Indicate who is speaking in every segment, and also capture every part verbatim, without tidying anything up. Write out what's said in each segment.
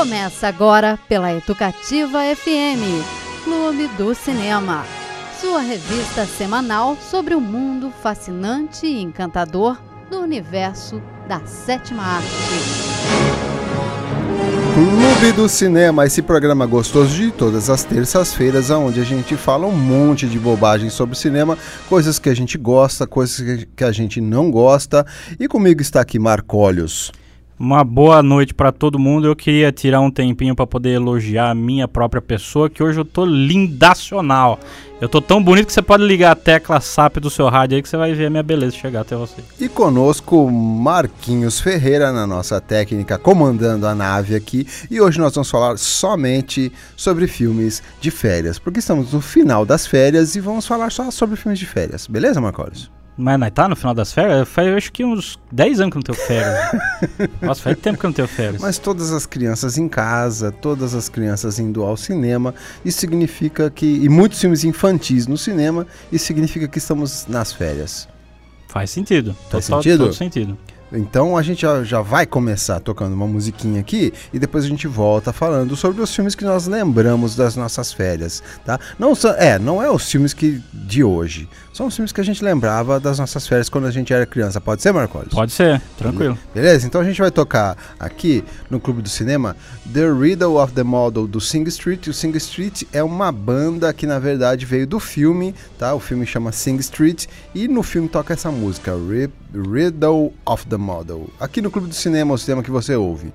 Speaker 1: Começa agora pela Educativa F M, Clube do Cinema, sua revista semanal sobre o mundo fascinante e encantador do universo da sétima arte.
Speaker 2: Clube do Cinema, esse programa gostoso de todas as terças-feiras, onde a gente fala um monte de bobagem sobre cinema, coisas que a gente gosta, coisas que a gente não gosta. E comigo está aqui Marcólios.
Speaker 3: Uma boa noite para todo mundo. Eu queria tirar um tempinho para poder elogiar a minha própria pessoa, que hoje eu tô lindacional. Eu tô tão bonito que você pode ligar a tecla S A P do seu rádio aí que você vai ver a minha beleza chegar até você.
Speaker 2: E conosco Marquinhos Ferreira na nossa técnica, comandando a nave aqui. E hoje nós vamos falar somente sobre filmes de férias, porque estamos no final das férias e vamos falar só sobre filmes de férias. Beleza, Marcólios?
Speaker 3: Mas não tá no final das férias? Faz, eu acho que uns dez anos que não tenho férias. Nossa, faz tempo que eu não tenho férias.
Speaker 2: Mas todas as crianças em casa, todas as crianças indo ao cinema, isso significa que... E muitos filmes infantis no cinema, isso significa que estamos nas férias.
Speaker 3: Faz sentido.
Speaker 2: Faz
Speaker 3: Total,
Speaker 2: sentido?
Speaker 3: Todo sentido. Então
Speaker 2: a gente já, já vai começar tocando uma musiquinha aqui e depois a gente volta falando sobre os filmes que nós lembramos das nossas férias, tá? Não, é, não é os filmes que, de hoje, são os filmes que a gente lembrava das nossas férias quando a gente era criança. Pode ser, Marcólios?
Speaker 3: Pode ser, tranquilo.
Speaker 2: Beleza? Então a gente vai tocar aqui no Clube do Cinema The Riddle of the Model do Sing Street. O Sing Street é uma banda que na verdade veio do filme, tá? O filme chama Sing Street e no filme toca essa música, Riddle of the Model. Aqui no Clube do Cinema, o cinema que você ouve.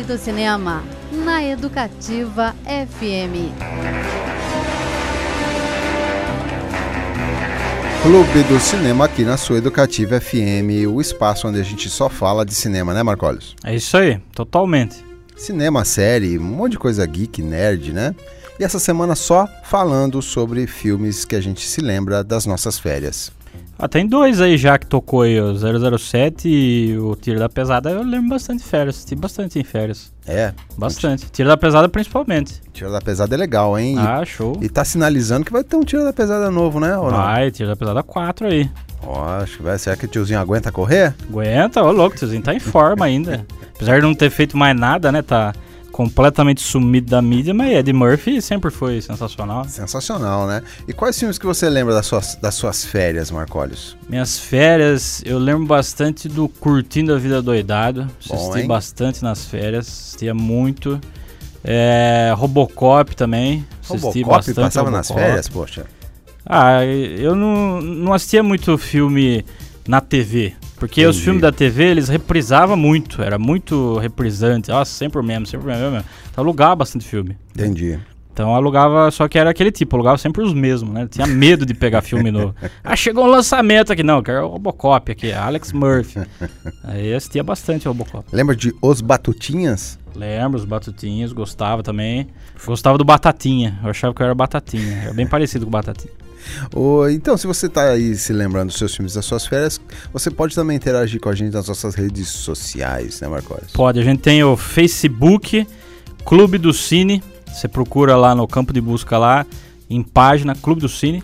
Speaker 1: do Cinema, na Educativa F M.
Speaker 2: Clube do Cinema aqui na sua Educativa F M, o espaço onde a gente só fala de cinema, né, Marcólios?
Speaker 3: É isso aí, totalmente.
Speaker 2: Cinema, série, um monte de coisa geek, nerd, né? E essa semana só falando sobre filmes que a gente se lembra das nossas férias.
Speaker 3: Ah, tem dois aí já que tocou aí, o zero zero sete e o Tiro da Pesada. Eu lembro bastante de férias, assisti bastante em férias.
Speaker 2: É?
Speaker 3: Bastante. Tiro da Pesada principalmente.
Speaker 2: Tiro da Pesada é legal, hein?
Speaker 3: Ah,
Speaker 2: e,
Speaker 3: show.
Speaker 2: E tá sinalizando que vai ter um Tiro da Pesada novo, né? Ou
Speaker 3: vai,
Speaker 2: não?
Speaker 3: Tiro da Pesada quatro aí.
Speaker 2: Ó, acho que vai. Será que o tiozinho aguenta correr?
Speaker 3: Aguenta, ô louco, o tiozinho tá em forma ainda. Apesar de não ter feito mais nada, né? Tá completamente sumido da mídia, mas Ed Murphy sempre foi sensacional.
Speaker 2: Sensacional, né? E quais filmes que você lembra das suas, das suas férias, Marcólios?
Speaker 3: Minhas férias, eu lembro bastante do Curtindo a Vida Doidado. Assisti
Speaker 2: Bom,
Speaker 3: bastante nas férias, assistia muito. É, Robocop também. Assisti
Speaker 2: Robocop
Speaker 3: bastante.
Speaker 2: passava
Speaker 3: Robocop.
Speaker 2: nas férias, poxa?
Speaker 3: Ah, eu não, não assistia muito filme na T V. Porque
Speaker 2: Entendi.
Speaker 3: os filmes da T V, eles reprisavam muito. Era muito reprisante. Nossa, sempre o mesmo, sempre o mesmo. Então alugava bastante filme.
Speaker 2: Entendi.
Speaker 3: Então alugava, só que era aquele tipo, alugava sempre os mesmos, né? Tinha medo de pegar filme novo. Ah, chegou um lançamento aqui. Não, quero o Robocop aqui, Alex Murphy. Aí assistia bastante o Robocop.
Speaker 2: Lembra de Os Batutinhas?
Speaker 3: Lembro, os Batutinhas, gostava também. Gostava do Batatinha. Eu achava que eu era Batatinha. Era bem parecido com o Batatinha.
Speaker 2: Oh, então, se você está aí se lembrando dos seus filmes das suas férias, você pode também interagir com a gente nas nossas redes sociais, né, Marcos?
Speaker 3: Pode, a gente tem o Facebook, Clube do Cine. Você procura lá no campo de busca lá, em página, Clube do Cine.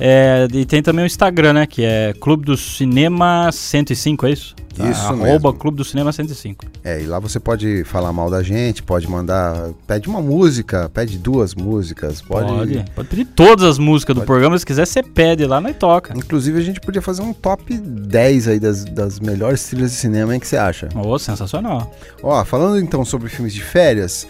Speaker 3: É, e tem também o Instagram, né, que é Clube do Cinema cento e cinco, é isso?
Speaker 2: Isso
Speaker 3: Arroba
Speaker 2: mesmo.
Speaker 3: Clube do Cinema cento e cinco.
Speaker 2: É, e lá você pode falar mal da gente, pode mandar, pede uma música, pede duas músicas, pode...
Speaker 3: Pode, pode pedir todas as músicas
Speaker 2: Pode.
Speaker 3: do programa, se quiser você pede lá, nós toca.
Speaker 2: Inclusive a gente podia fazer um top dez aí das, das melhores trilhas de cinema, hein, que você acha?
Speaker 3: Oh, sensacional.
Speaker 2: Ó, falando então sobre filmes de férias,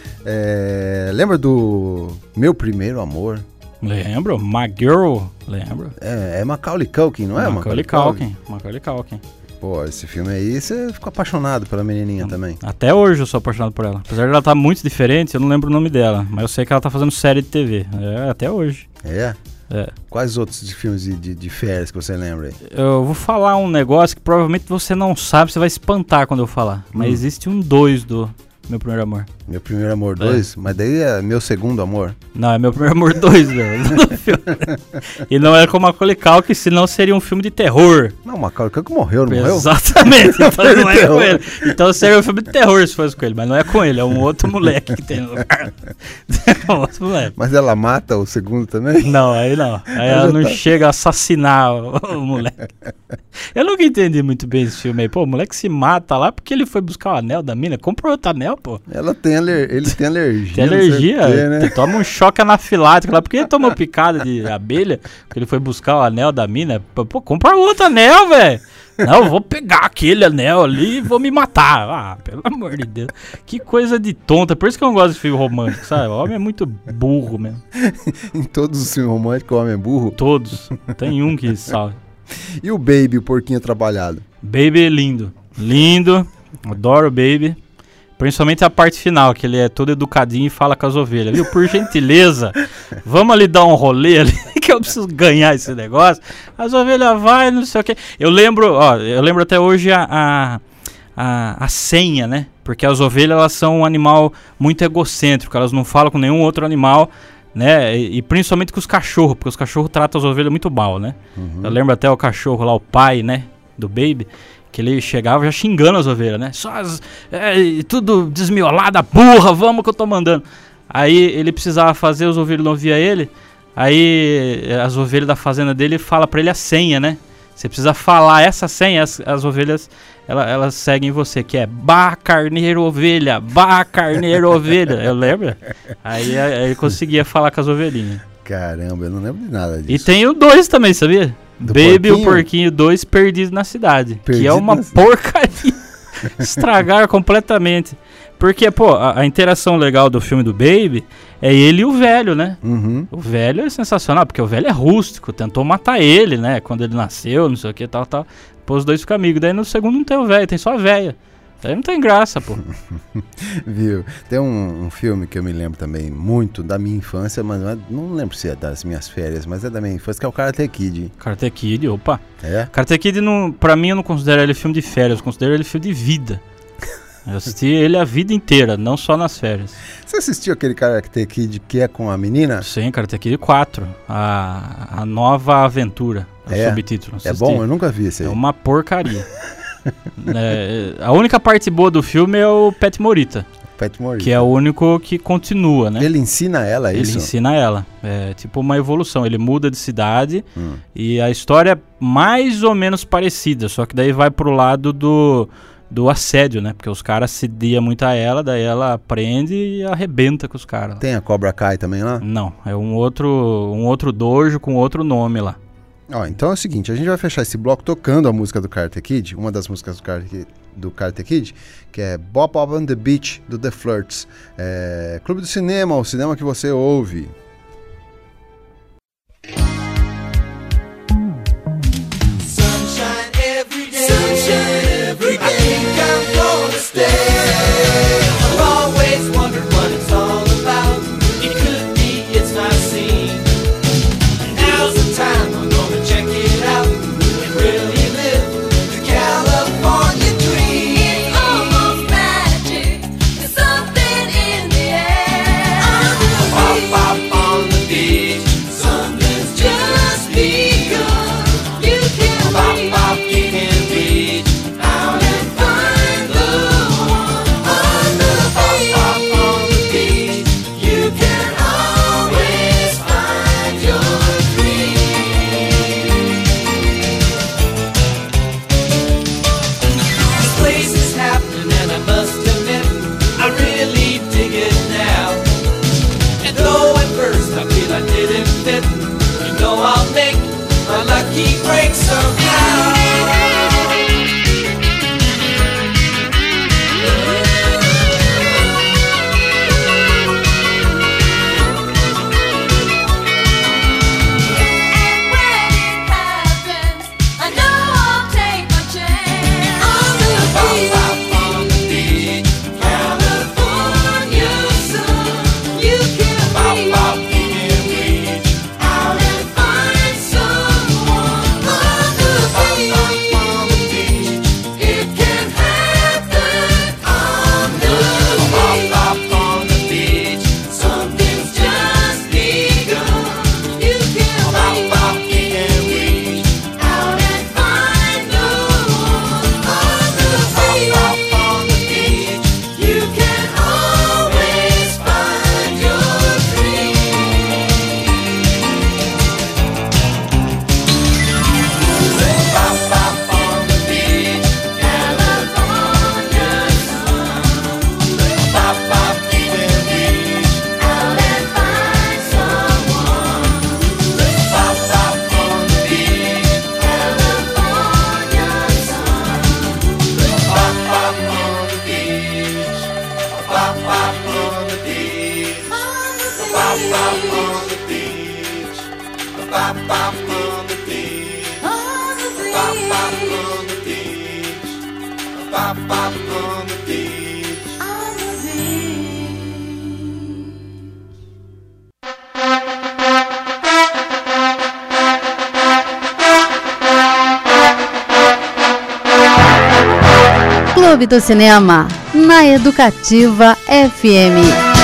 Speaker 2: é, lembra do Meu Primeiro Amor?
Speaker 3: Lembro, My Girl, lembro.
Speaker 2: É, é Macaulay Culkin, não é?
Speaker 3: Macaulay Culkin, Macaulay Culkin.
Speaker 2: Pô, esse filme aí, você ficou apaixonado pela menininha
Speaker 3: Hum.
Speaker 2: também.
Speaker 3: Até hoje eu sou apaixonado por ela. Apesar de ela estar muito diferente, eu não lembro o nome dela. Mas eu sei que ela tá fazendo série de T V. É, até hoje.
Speaker 2: É?
Speaker 3: É.
Speaker 2: Quais outros de filmes de, de, de férias que você lembra aí?
Speaker 3: Eu vou falar um negócio que provavelmente você não sabe, você vai espantar quando eu falar. Mas
Speaker 2: Hum.
Speaker 3: existe um dois do Meu Primeiro Amor.
Speaker 2: Meu Primeiro Amor dois? Mas daí é Meu Segundo Amor?
Speaker 3: Não, é Meu Primeiro Amor dois, velho. do filme. E não é com Macaulay Culkin, senão seria um filme de terror.
Speaker 2: Não, Macaulay Culkin morreu, não morreu?
Speaker 3: Exatamente, então não é
Speaker 2: Terror.
Speaker 3: com ele. Então seria um filme de terror se fosse com ele, mas não é com ele, é um outro moleque que tem no lugar. É um outro moleque.
Speaker 2: Mas ela mata o segundo também?
Speaker 3: Não, aí não. Aí ela não chega a assassinar o, o moleque. Eu nunca entendi muito bem esse filme aí. Pô, o moleque se mata lá porque ele foi buscar o anel da mina. Comprou outro anel, pô.
Speaker 2: Ela tem aler... Ele tem alergia.
Speaker 3: Tem
Speaker 2: não sei
Speaker 3: alergia,
Speaker 2: o quê, né?
Speaker 3: ele toma um choque anafilático lá, porque ele tomou picada de abelha, porque ele foi buscar o anel da mina. Pô, compra outro anel, velho. Não, eu vou pegar aquele anel ali e vou me matar. Ah, pelo amor de Deus. Que coisa de tonta. Por isso que eu não gosto de filme romântico, sabe? O homem é muito burro mesmo.
Speaker 2: Em todos os filmes românticos, o homem é burro.
Speaker 3: Todos. Tem um que salve.
Speaker 2: E o Baby, o porquinho trabalhado?
Speaker 3: Baby é lindo. Lindo. Adoro o Baby. Principalmente a parte final, que ele é todo educadinho e fala com as ovelhas. Viu? Por gentileza, vamos ali dar um rolê ali, que eu preciso ganhar esse negócio. As ovelhas vai, não sei o que. Eu lembro, ó, eu lembro até hoje a, a, a, a senha, né? Porque as ovelhas, elas são um animal muito egocêntrico, elas não falam com nenhum outro animal, né? E, e principalmente com os cachorros, porque os cachorros tratam as ovelhas muito mal, né?
Speaker 2: Uhum.
Speaker 3: Eu lembro até o cachorro lá, o pai, né? Do Baby. Que ele chegava já xingando as ovelhas, né? Só as, é, tudo desmiolada, burra, vamos que eu tô mandando. Aí ele precisava fazer, os ovelhas não via ele. Aí as ovelhas da fazenda dele falam pra ele a senha, né? Você precisa falar essa senha, as, as ovelhas, ela, elas seguem você, que é Bah, carneiro, ovelha, Bah, carneiro, ovelha. Eu lembro? Aí, aí ele conseguia falar com as ovelhinhas.
Speaker 2: Caramba, eu não lembro de nada disso.
Speaker 3: E tem o dois também, sabia?
Speaker 2: Do
Speaker 3: Baby
Speaker 2: porquinho?
Speaker 3: o Porquinho dois, Perdido na Cidade.
Speaker 2: Perdido
Speaker 3: que é uma
Speaker 2: na
Speaker 3: porcaria. Estragaram completamente. Porque, pô, a, a interação legal do filme do Baby é ele e o velho, né?
Speaker 2: Uhum.
Speaker 3: O velho é sensacional, porque o velho é rústico, tentou matar ele, né? Quando ele nasceu, não sei o que, tal, tal. Pô, os dois ficam amigos. Daí no segundo não tem o velho, tem só a velha. Aí não tem graça, pô.
Speaker 2: Viu? Tem um, um filme que eu me lembro também muito da minha infância, mas não, é, não lembro se é das minhas férias, mas é da minha infância, que é o Karate Kid.
Speaker 3: Karate Kid, opa.
Speaker 2: É?
Speaker 3: Karate Kid, não, pra mim, eu não considero ele filme de férias, eu considero ele filme de vida. Eu assisti ele a vida inteira, não só nas férias.
Speaker 2: Você assistiu aquele Karate Kid que é com a menina?
Speaker 3: Sim, Karate Kid quatro, a, a nova aventura, o
Speaker 2: é?
Speaker 3: subtítulo.
Speaker 2: É bom? Eu nunca vi esse aí.
Speaker 3: É uma porcaria. É, a única parte boa do filme é o Pat Morita,
Speaker 2: Pat Morita,
Speaker 3: que é o único que continua, né?
Speaker 2: Ele ensina ela isso?
Speaker 3: Ele ensina ela, é tipo uma evolução, ele muda de cidade
Speaker 2: hum.
Speaker 3: e a história é mais ou menos parecida, só que daí vai pro lado do, do assédio, né? Porque os caras cediam muito a ela, daí ela aprende e arrebenta com os caras.
Speaker 2: Tem a Cobra Kai também lá?
Speaker 3: Não, é um outro, um outro dojo com outro nome lá.
Speaker 2: Ó, então é o seguinte, a gente vai fechar esse bloco tocando a música do Karate Kid, uma das músicas do Karate Kid, do Karate Kid, que é Bop Up on the Beach, do The Flirts. É, Clube do Cinema, o cinema que você ouve.
Speaker 4: Sunshine every day, Sunshine every day. I think I'm gonna stay. I've always wondered what it's all about. It could be it's my scene. Now's the time I'm gonna check it out and really live the California dream.
Speaker 5: It's almost magic. There's something in the air.
Speaker 4: Pop, pop on the beach. Something's just begun.
Speaker 5: You can
Speaker 4: Pop,
Speaker 5: reach
Speaker 4: pop, you can reach out and find the one on the beach. Pop, pop on the beach. You can always find your dream. This place is happening and I must admit I really dig it now. And though at first I feel I didn't fit, you know I'll make my lucky break somehow.
Speaker 5: And when it happens, I know I'll take my chance. On the
Speaker 4: Pop,
Speaker 5: beach,
Speaker 4: pop on the beach, California sun.
Speaker 5: you can
Speaker 4: Pop,
Speaker 5: reach
Speaker 4: pop, you can reach out and find someone on the beach. Pop, pop on the beach, it can happen on the beach. Pop, pop on the beach, something's just begun.
Speaker 5: you can
Speaker 4: Pop,
Speaker 5: reach
Speaker 4: pop, you can reach out and find the one on the beach. Pop, pop on the beach, you can always find your dream. Pop, pop on the beach, California sun. Pop, pop, you can reach
Speaker 5: out and find someone.
Speaker 4: Pop, pop on the beach,
Speaker 5: California sun.
Speaker 4: pop, pop on the beach, pop, pop on the beach, pop, pop on the beach, pop, pop on the beach,
Speaker 5: On the beach.
Speaker 4: pop, pop on the beach, pop, pop on the beach.
Speaker 5: On the beach.
Speaker 1: Clube do Cinema, na Educativa F M.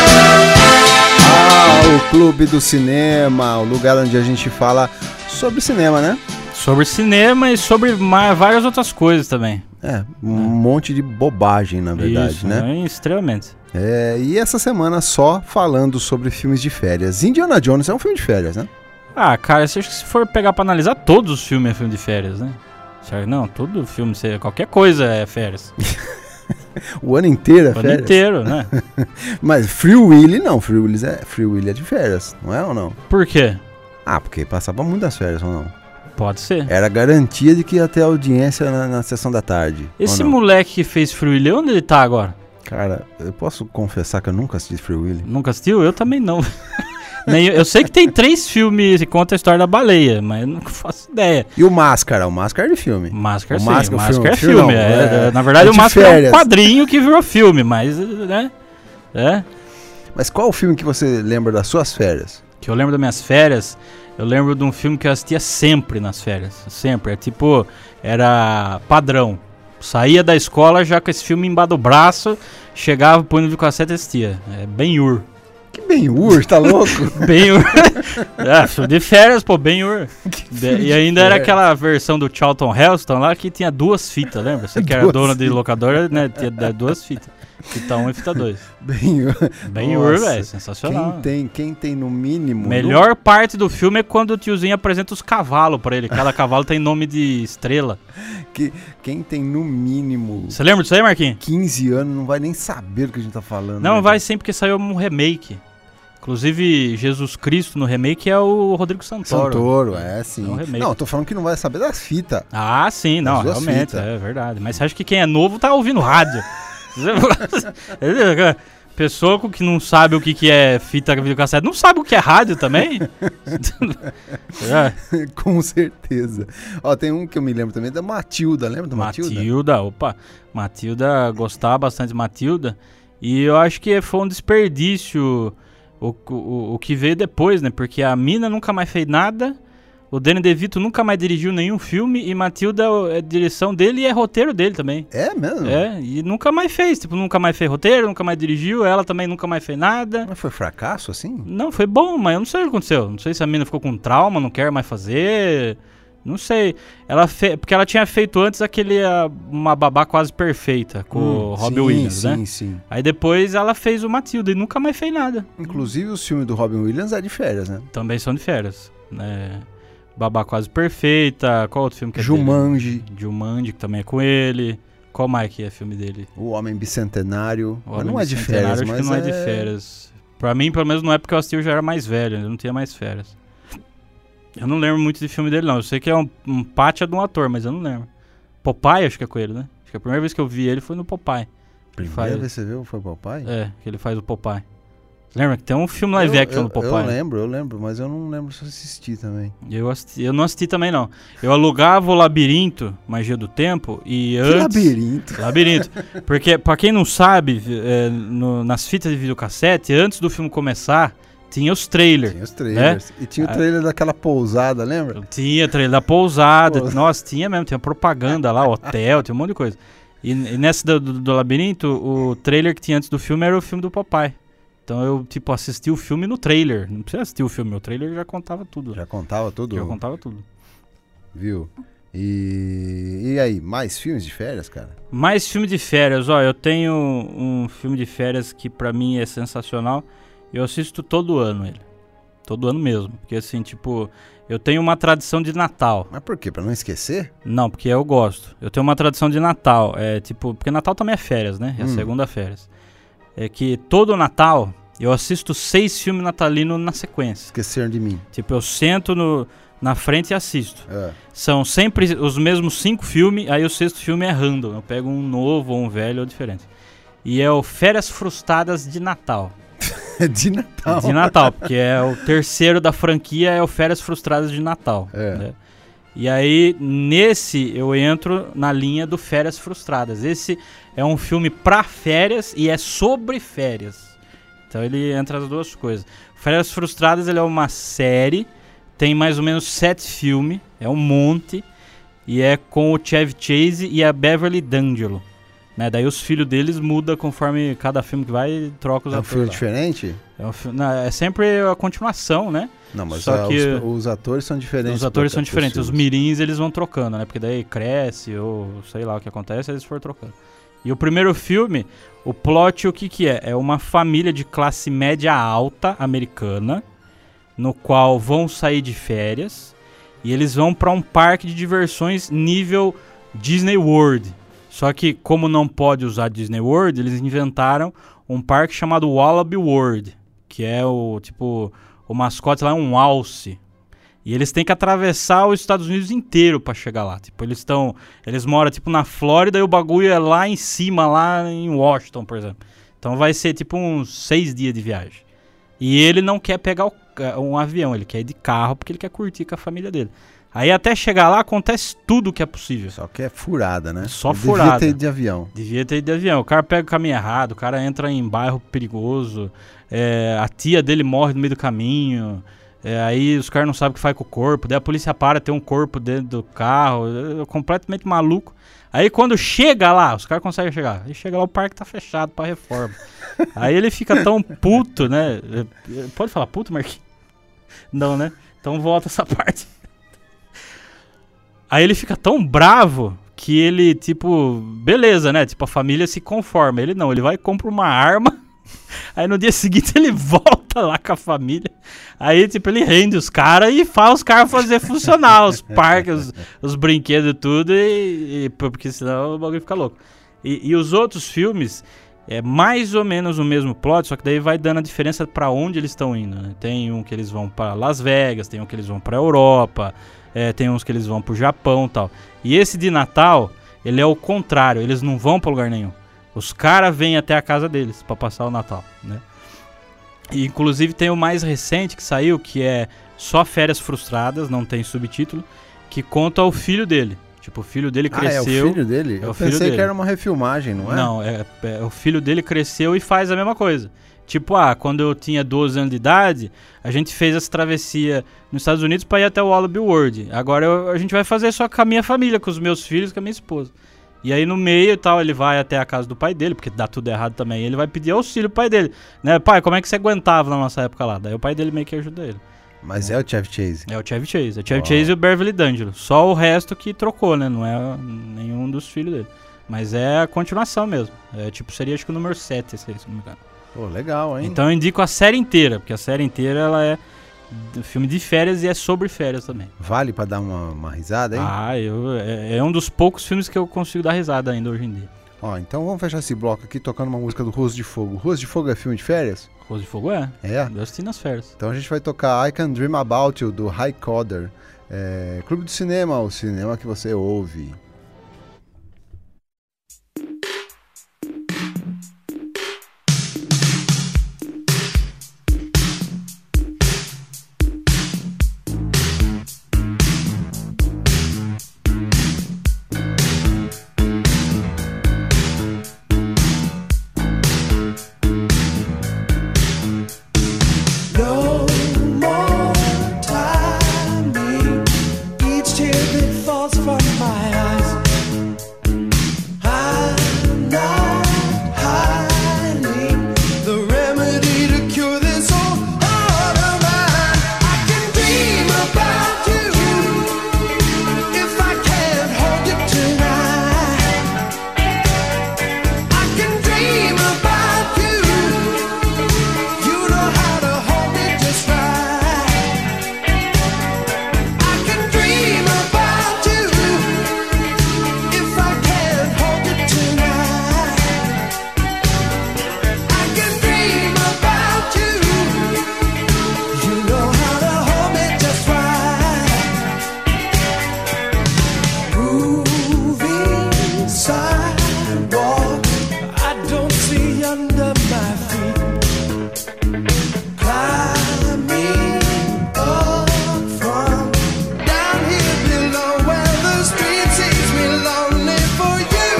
Speaker 2: Ah, o Clube do Cinema, o lugar onde a gente fala sobre cinema, né?
Speaker 3: Sobre cinema e sobre ma- várias outras coisas também.
Speaker 2: É, um monte de bobagem, na verdade,
Speaker 3: Isso,
Speaker 2: né?
Speaker 3: é, extremamente.
Speaker 2: É, e essa semana só falando sobre filmes de férias. Indiana Jones é um filme de férias, né?
Speaker 3: Ah, cara, você acha que se for pegar pra analisar, todos os filmes é filme de férias, né? Certo? Não, todo filme, você- qualquer coisa é férias.
Speaker 2: O ano inteiro é
Speaker 3: O ano
Speaker 2: férias.
Speaker 3: inteiro, né?
Speaker 2: Mas Free Willy não, Free Willy é, Free Willy é de férias, não é ou não?
Speaker 3: Por quê?
Speaker 2: Ah, porque passava muitas férias ou não?
Speaker 3: Pode ser.
Speaker 2: Era garantia de que ia ter audiência na, na sessão da tarde.
Speaker 3: Esse
Speaker 2: ou não?
Speaker 3: moleque que fez Free Willy, onde ele tá agora?
Speaker 2: Cara, eu posso confessar que eu nunca assisti Free Willy.
Speaker 3: Nunca assistiu? Eu também não. Nem, eu sei que tem três filmes que contam a história da baleia, mas eu não faço ideia.
Speaker 2: E o Máscara? O Máscara é de filme.
Speaker 3: Máscara
Speaker 2: O
Speaker 3: sim,
Speaker 2: Máscara,
Speaker 3: o
Speaker 2: o
Speaker 3: Máscara é
Speaker 2: filme,
Speaker 3: filme.
Speaker 2: não,
Speaker 3: é-
Speaker 2: é-
Speaker 3: na verdade,
Speaker 2: é
Speaker 3: o
Speaker 2: de
Speaker 3: Máscara é um
Speaker 2: férias.
Speaker 3: quadrinho que virou filme, mas, né? É.
Speaker 2: Mas qual o filme que você lembra das suas férias?
Speaker 3: Que eu lembro das minhas férias, eu lembro de um filme que eu assistia sempre nas férias. Sempre. É tipo, era padrão. Saía da escola já com esse filme embaixo do braço, chegava, põe no videocassete e assistia. É Ben-Hur.
Speaker 2: Que Ben-Hur, tá louco?
Speaker 3: Ben-Hur. É, filme de férias, pô, Ben-Hur. De- E ainda era
Speaker 2: férias.
Speaker 3: aquela versão do Charlton Heston lá que tinha duas fitas, lembra? Você que era
Speaker 2: Duas
Speaker 3: dono de
Speaker 2: fitas.
Speaker 3: locadora, né? Tinha da- duas fitas. Fita um e fita dois.
Speaker 2: Ben-Hur.
Speaker 3: Ben-Hur,
Speaker 2: Nossa,
Speaker 3: velho, sensacional.
Speaker 2: Quem tem, quem tem no mínimo...
Speaker 3: Melhor parte do filme é quando o tiozinho apresenta os cavalos pra ele. Cada cavalo tem nome de estrela.
Speaker 2: no- que, quem tem no mínimo
Speaker 3: Você lembra disso aí, Marquinhos?
Speaker 2: quinze anos não vai nem saber do que a gente tá falando.
Speaker 3: Não,
Speaker 2: né,
Speaker 3: vai
Speaker 2: cara?
Speaker 3: sim, porque saiu um remake. Inclusive, Jesus Cristo no remake é o Rodrigo Santoro.
Speaker 2: Santoro, é sim.
Speaker 3: É um remake.
Speaker 2: Não, eu tô falando que não vai saber das fitas.
Speaker 3: Ah, sim, não,
Speaker 2: As duas
Speaker 3: realmente,
Speaker 2: fitas.
Speaker 3: é verdade. Mas você acha que quem é novo tá ouvindo rádio? Pessoa com que não sabe o que, que é fita videocassete não sabe o que é rádio também? É.
Speaker 2: Com certeza. Ó, tem um que eu me lembro também da Matilda, lembra da Matilda?
Speaker 3: Matilda, opa. Matilda, gostava bastante de Matilda. E eu acho que foi um desperdício o, o, o que veio depois, né? Porque a mina nunca mais fez nada. O Danny DeVito nunca mais dirigiu nenhum filme. E Matilda é direção dele e é roteiro dele também.
Speaker 2: É mesmo?
Speaker 3: É, e nunca mais fez. Tipo, nunca mais fez roteiro, nunca mais dirigiu. Ela também nunca mais fez nada.
Speaker 2: Mas foi fracasso assim?
Speaker 3: Não, foi bom, mas eu não sei o que aconteceu. Não sei se a mina ficou com trauma, não quer mais fazer. Não sei. Ela fe... Porque ela tinha feito antes aquele ah, Uma Babá Quase Perfeita com o Robin
Speaker 2: sim,
Speaker 3: Williams,
Speaker 2: sim,
Speaker 3: né?
Speaker 2: Sim,
Speaker 3: Aí depois ela fez o Matilda e nunca mais fez nada.
Speaker 2: Inclusive os filmes do Robin Williams é de férias, né?
Speaker 3: Também são de férias. Né? Babá Quase Perfeita. Qual outro filme que é
Speaker 2: Jumanji,
Speaker 3: dele? Jumanji, que também é com ele. Qual mais que é filme dele?
Speaker 2: O Homem Bicentenário.
Speaker 3: O
Speaker 2: Mas
Speaker 3: Homem
Speaker 2: não é de
Speaker 3: Bicentenário,
Speaker 2: férias,
Speaker 3: acho
Speaker 2: mas
Speaker 3: que não é... de férias. Pra mim, pelo menos na época que eu assisti, eu já era mais velho. Eu não tinha mais férias. Eu não lembro muito de filme dele, não. Eu sei que é um, um pátia de um ator, mas eu não lembro. Popeye, acho que é com ele, né? Acho que a primeira vez que eu vi ele foi no Popeye. Ele
Speaker 2: Primeira
Speaker 3: faz...
Speaker 2: vez que você viu foi o Popeye?
Speaker 3: É, que ele faz o Popeye. Lembra que tem um filme live
Speaker 2: eu,
Speaker 3: action
Speaker 2: eu,
Speaker 3: do Popeye?
Speaker 2: Eu lembro, eu lembro, mas eu não lembro se eu assisti também.
Speaker 3: Eu, assisti, eu não assisti também, não. Eu alugava o Labirinto, Magia do Tempo, e
Speaker 2: Que
Speaker 3: antes...
Speaker 2: labirinto.
Speaker 3: Labirinto. Porque, pra quem não sabe, é, no- nas fitas de videocassete, antes do filme começar, tinha os trailers.
Speaker 2: Tinha os trailers. E tinha o
Speaker 3: Ah.
Speaker 2: trailer daquela pousada, lembra?
Speaker 3: Tinha trailer da pousada.
Speaker 2: Pô.
Speaker 3: Nossa, tinha mesmo, tinha propaganda lá, hotel, tinha um monte de coisa. E, e nessa do, do, do Labirinto, o trailer que tinha antes do filme era o filme do Popeye. Então eu, tipo, assisti o filme no trailer. Não precisa assistir o filme, o trailer já contava tudo.
Speaker 2: Já contava tudo,
Speaker 3: Já contava tudo.
Speaker 2: viu? E, e aí, mais filmes de férias, cara?
Speaker 3: Mais filme de férias, ó, eu tenho um filme de férias que pra mim é sensacional. Eu assisto todo ano ele. Todo ano mesmo. Porque assim, tipo, eu tenho uma tradição de Natal.
Speaker 2: Mas por quê? Pra não esquecer?
Speaker 3: Não, porque eu gosto. Eu tenho uma tradição de Natal. É tipo, porque Natal também é férias, né? É a
Speaker 2: Hum.
Speaker 3: segunda férias. É que todo Natal eu assisto seis filmes natalinos na sequência.
Speaker 2: Esqueceram de mim.
Speaker 3: Tipo, eu sento no, na frente e assisto.
Speaker 2: É.
Speaker 3: São sempre os mesmos cinco filmes, aí o sexto filme é random. Eu pego um novo, ou um velho, ou diferente. E é o Férias Frustradas de Natal.
Speaker 2: de Natal.
Speaker 3: De Natal, porque é o terceiro da franquia, é o Férias Frustradas de Natal.
Speaker 2: É.
Speaker 3: Né? E aí, nesse, eu entro na linha do Férias Frustradas. Esse é um filme pra férias e é sobre férias. Então ele entra as duas coisas. Férias Frustradas, ele é uma série, tem mais ou menos sete filmes, é um monte, e é com o Chevy Chase e a Beverly D'Angelo. Né? Daí os filhos deles mudam conforme cada filme que vai, troca os
Speaker 2: É um
Speaker 3: atores
Speaker 2: filme
Speaker 3: lá.
Speaker 2: diferente?
Speaker 3: É, um fi- não, é sempre a continuação, né?
Speaker 2: Não, mas
Speaker 3: Só
Speaker 2: ah,
Speaker 3: que-
Speaker 2: os, os atores são diferentes.
Speaker 3: Os atores
Speaker 2: pra-
Speaker 3: são
Speaker 2: pros
Speaker 3: diferentes, os
Speaker 2: filmes.
Speaker 3: mirins eles vão trocando, né? Porque daí cresce ou sei lá o que acontece, eles foram trocando. E o primeiro filme, o plot o que que é? É uma família de classe média alta americana, no qual vão sair de férias e eles vão para um parque de diversões nível Disney World. Só que como não pode usar Disney World, eles inventaram um parque chamado Wallaby World, que é o tipo o mascote lá é um alce. E eles têm que atravessar os Estados Unidos inteiro pra chegar lá. Tipo, eles estão, eles moram tipo na Flórida e o bagulho é lá em cima, lá em Washington, por exemplo. Então vai ser tipo uns seis dias de viagem. E ele não quer pegar o ca- um avião, ele quer ir de carro porque ele quer curtir com a família dele. Aí até chegar lá acontece tudo que é possível.
Speaker 2: Só que é furada, né?
Speaker 3: Só
Speaker 2: Ele
Speaker 3: furada.
Speaker 2: Devia ter de avião.
Speaker 3: Devia ter ido de avião. O cara pega o caminho errado, o cara entra em bairro perigoso, é, a tia dele morre no meio do caminho, é, aí os caras não sabem o que faz com o corpo, daí a polícia para, tem um corpo dentro do carro, é, completamente maluco. Aí quando chega lá, os caras conseguem chegar, aí chega lá, o parque tá fechado pra reforma. Aí ele fica tão puto, né? É, pode falar puto, Marquinhos? Não, né? Então volta essa parte. Aí ele fica tão bravo que ele, tipo, beleza, né? Tipo, a família se conforma. Ele não, ele vai e compra uma arma. Aí no dia seguinte ele volta lá com a família. Aí, tipo, ele rende os caras e faz os caras fazer funcionar os parques, os, os brinquedos e tudo. E, e- porque senão o bagulho fica louco. E, e os outros filmes é mais ou menos o mesmo plot, só que daí vai dando a diferença pra onde eles estão indo, né? Tem um que eles vão pra Las Vegas, tem um que eles vão pra Europa. É, tem uns que eles vão pro Japão e tal. E esse de Natal, ele é o contrário, eles não vão pra lugar nenhum. Os caras vêm até a casa deles pra passar o Natal, né? E inclusive tem o mais recente que saiu, que é Só Férias Frustradas, não tem subtítulo, que conta o filho dele. Tipo, o filho dele
Speaker 2: Ah, é o
Speaker 3: cresceu...
Speaker 2: filho dele?
Speaker 3: É o
Speaker 2: Eu
Speaker 3: filho
Speaker 2: pensei
Speaker 3: dele.
Speaker 2: que era uma refilmagem, não é?
Speaker 3: Não, é, é, o filho dele cresceu e faz a mesma coisa. Tipo, ah, quando eu tinha doze anos de idade, a gente fez essa travessia nos Estados Unidos pra ir até o Wallaby World. Agora eu- a gente vai fazer só com a minha família, com os meus filhos, com a minha esposa. E aí no meio e tal, ele vai até a casa do pai dele, porque dá tudo errado também. Ele vai pedir auxílio pro pai dele. Né, pai, como é que você aguentava na nossa época lá? Daí o pai dele meio que ajuda ele.
Speaker 2: Mas é o Chevy Chase.
Speaker 3: É o Chevy Chase. É o Chevy
Speaker 2: Ó.
Speaker 3: Chase e o Beverly D'Angelo. Só o resto que trocou, né? Não é nenhum dos filhos dele. Mas é a continuação mesmo. É tipo, seria acho que o número sete, esse aí, se não me engano.
Speaker 2: Pô, legal, hein?
Speaker 3: Então eu indico a série inteira, porque a série inteira ela é d- filme de férias e é sobre férias também.
Speaker 2: Vale pra dar uma, uma risada, hein?
Speaker 3: Ah, eu, é, é um dos poucos filmes que eu consigo dar risada ainda hoje em dia.
Speaker 2: Ó, então vamos fechar esse bloco aqui tocando uma música do Rosto de Fogo. Rosto de Fogo é filme de férias?
Speaker 3: Rosa de Fogo é.
Speaker 2: É.
Speaker 3: Eu assisti nas férias.
Speaker 2: Então a gente vai tocar I Can Dream About You, do High Coder. É, Clube do Cinema, o cinema que você ouve.
Speaker 4: No more timing. Each tear that falls from my eyes, I'm not hiding the remedy to cure this old heart of mine. I can dream about you if I can't hold you tonight. I can dream about you. You know how to hold me just right. I can dream about you if I can't hold you tonight. I can dream about you. You know how to hold me just right. Moving sidewalk, I don't see under my feet. Climbing up from down here below where the street sees me lonely for you.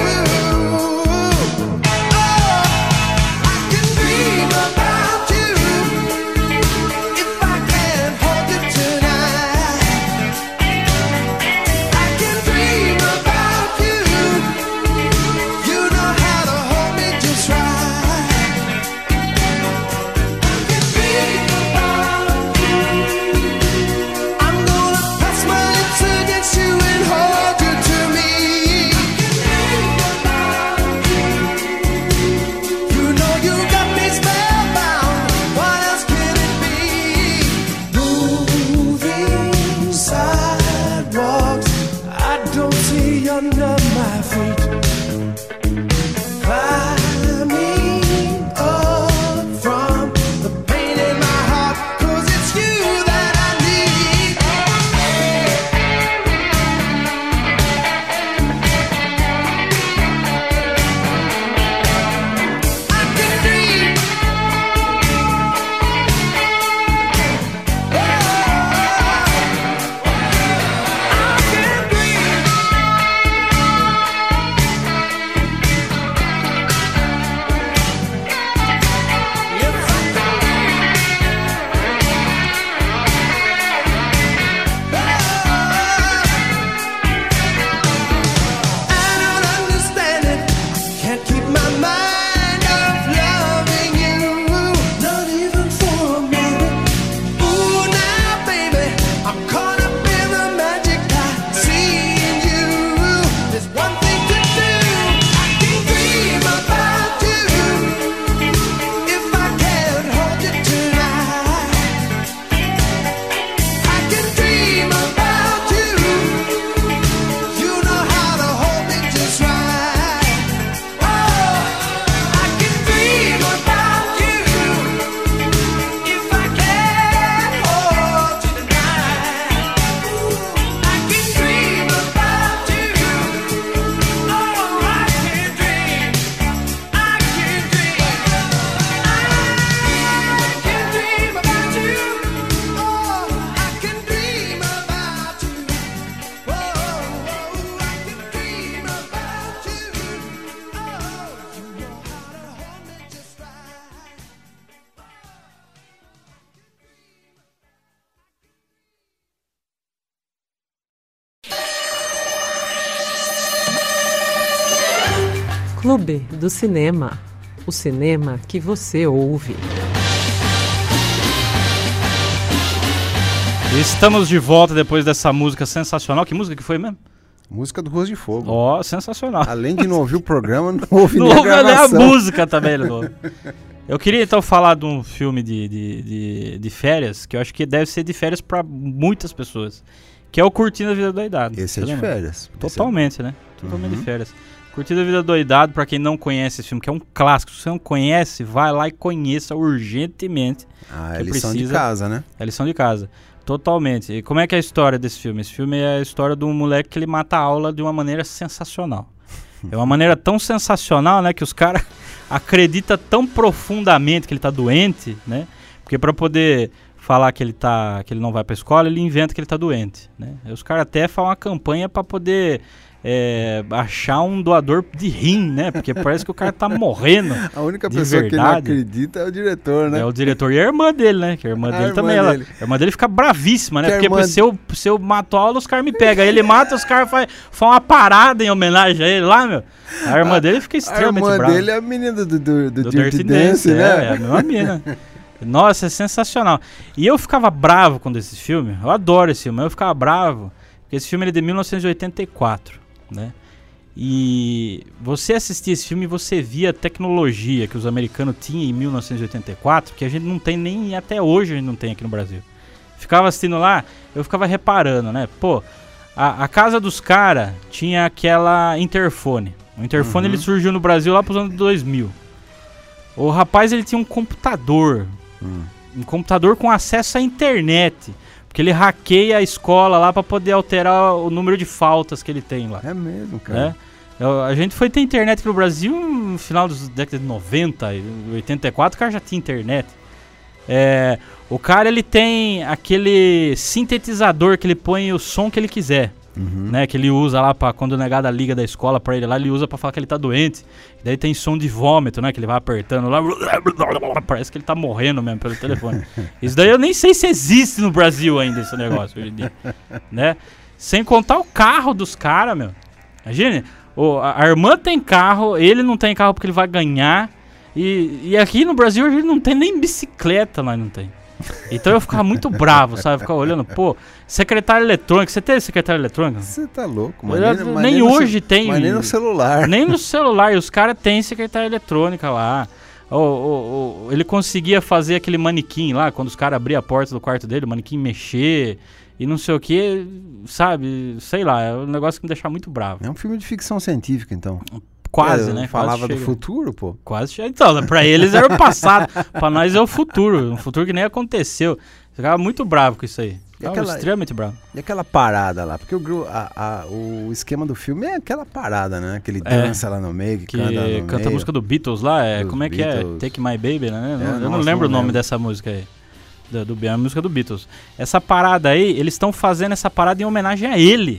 Speaker 4: Oh, I can dream about you if I can't hold you tonight. I can dream about you. You know how to hold me just right. I'm gonna press my lips against you and hold you to me. You know you got me spellbound. What else can it be? Moving sidewalks, I don't see under my feet. Climbing up from the pain in my heart, 'cause it's you that I need. I can dream.
Speaker 6: Clube do Cinema. O cinema que você ouve.
Speaker 3: Estamos de volta depois dessa música sensacional. Que música que foi mesmo?
Speaker 2: Música do Ruas de Fogo.
Speaker 3: Ó, sensacional.
Speaker 2: Além de não ouvir o programa, não ouve
Speaker 3: Não
Speaker 2: nem a
Speaker 3: ouve nem a
Speaker 2: gravação.
Speaker 3: música também, ele não ouve. Eu queria então falar de um filme de, de, de, de férias, que eu acho que deve ser de férias pra muitas pessoas, que é o Curtindo a Vida Doidado.
Speaker 2: Esse é
Speaker 3: Você
Speaker 2: de
Speaker 3: lembra?
Speaker 2: férias.
Speaker 3: Totalmente, né? Totalmente
Speaker 2: Uhum.
Speaker 3: de férias. Curtindo a Vida Doidado, pra quem não conhece esse filme, que é um clássico. Se você não conhece, vai lá e conheça urgentemente.
Speaker 2: Ah, é
Speaker 3: que
Speaker 2: lição de
Speaker 3: precisa-
Speaker 2: casa, né?
Speaker 3: É lição de casa. Totalmente. E como é que é a história desse filme? Esse filme é a história de um moleque que ele mata a aula de uma maneira sensacional. É uma maneira tão sensacional, né, que os caras acreditam tão profundamente que ele tá doente, né? Porque pra poder falar que ele tá, que ele não vai pra escola, ele inventa que ele tá doente, né? Aí os caras até fazem uma campanha pra poder é, achar um doador de rim, né? Porque parece que o cara tá morrendo.
Speaker 2: A única
Speaker 3: De
Speaker 2: pessoa que não
Speaker 3: verdade.
Speaker 2: acredita é o diretor, né?
Speaker 3: É o diretor e a irmã dele, né? Que a irmã
Speaker 2: A
Speaker 3: dele
Speaker 2: irmã
Speaker 3: também, ela,
Speaker 2: dele.
Speaker 3: a irmã dele fica bravíssima, né?
Speaker 2: Que a
Speaker 3: Porque
Speaker 2: irmã-
Speaker 3: se, eu, se eu mato a aula, os caras me pegam. Aí ele mata, os caras fazem faz uma parada em homenagem a ele lá, meu. A irmã dele fica
Speaker 2: A
Speaker 3: extremamente
Speaker 2: irmã
Speaker 3: brava.
Speaker 2: dele é a menina do, do, do,
Speaker 3: Do
Speaker 2: Dirty
Speaker 3: Dirty
Speaker 2: Dance,
Speaker 3: Dance, é, é
Speaker 2: né?
Speaker 3: a mesma mina. Nossa, é sensacional. E eu ficava bravo com esse filme. Eu adoro esse filme, mas eu ficava bravo. Porque esse filme ele é de mil novecentos e oitenta e quatro, né? E você assistia esse filme e você via a tecnologia que os americanos tinham em mil novecentos e oitenta e quatro, que a gente não tem nem até hoje a gente não tem aqui no Brasil. Ficava assistindo lá, eu ficava reparando, né? Pô, a, a casa dos caras tinha aquela interfone. O interfone
Speaker 2: Uhum.
Speaker 3: ele surgiu no Brasil lá pros anos dois mil. O rapaz ele tinha um computador,
Speaker 2: Hum.
Speaker 3: um computador com acesso à internet, porque ele hackeia a escola lá pra poder alterar o número de faltas que ele tem lá.
Speaker 2: É mesmo, cara.
Speaker 3: Né? Eu- a gente foi ter internet aqui no Brasil no final dos décadas de noventa, e oitenta e quatro, o cara já tinha internet. É, o cara ele tem aquele sintetizador que ele põe o som que ele quiser,
Speaker 2: Uhum.
Speaker 3: né? Que ele usa lá pra, quando o negado liga da escola pra ele lá, ele usa pra falar que ele tá doente. Daí tem som de vômito, né? Que ele vai apertando lá, parece que ele tá morrendo mesmo pelo telefone. Isso daí eu nem sei se existe no Brasil ainda esse negócio hoje em dia, né? Sem contar o carro dos caras, meu. Imagine, o, a, a irmã tem carro, ele não tem carro porque ele vai ganhar. E, e aqui no Brasil a gente não tem nem bicicleta, nós não tem. Então eu ficava muito bravo, sabe? Ficava olhando, pô, secretária eletrônica, você teve secretária eletrônica?
Speaker 2: Você tá louco, mas
Speaker 3: Eu-
Speaker 2: nem, mas
Speaker 3: nem
Speaker 2: no ce-
Speaker 3: hoje tem.
Speaker 2: Mas nem no celular.
Speaker 3: Nem no celular, e os caras têm secretária eletrônica lá. O, o- o- ele conseguia fazer aquele manequim lá, quando os caras abriam a porta do quarto dele, o manequim mexer e não sei o que, sabe? Sei lá, é um negócio que me deixava muito bravo.
Speaker 2: É um filme de ficção científica, então.
Speaker 3: Quase,
Speaker 2: É,
Speaker 3: né?
Speaker 2: Falava
Speaker 3: Quase
Speaker 2: do
Speaker 3: chega.
Speaker 2: futuro, pô.
Speaker 3: Quase chega. Então, pra eles era o passado, pra nós é o futuro, um futuro que nem aconteceu. Ficava muito bravo com isso aí. Ficava
Speaker 2: aquela-
Speaker 3: extremamente bravo.
Speaker 2: E aquela parada lá? Porque o, gru- a- a- o esquema do filme é aquela parada, né? Que ele
Speaker 3: É.
Speaker 2: dança lá no meio, que,
Speaker 3: Que
Speaker 2: canta no
Speaker 3: canta a
Speaker 2: meio.
Speaker 3: música do Beatles lá, é,
Speaker 2: Dos
Speaker 3: como é que
Speaker 2: Beatles.
Speaker 3: é? Take My Baby, né?
Speaker 2: É,
Speaker 3: eu não
Speaker 2: nossa,
Speaker 3: lembro
Speaker 2: não
Speaker 3: o nome
Speaker 2: lembro.
Speaker 3: dessa música aí. Da, do, é a música do Beatles. Essa parada aí, eles estão fazendo essa parada em homenagem a ele.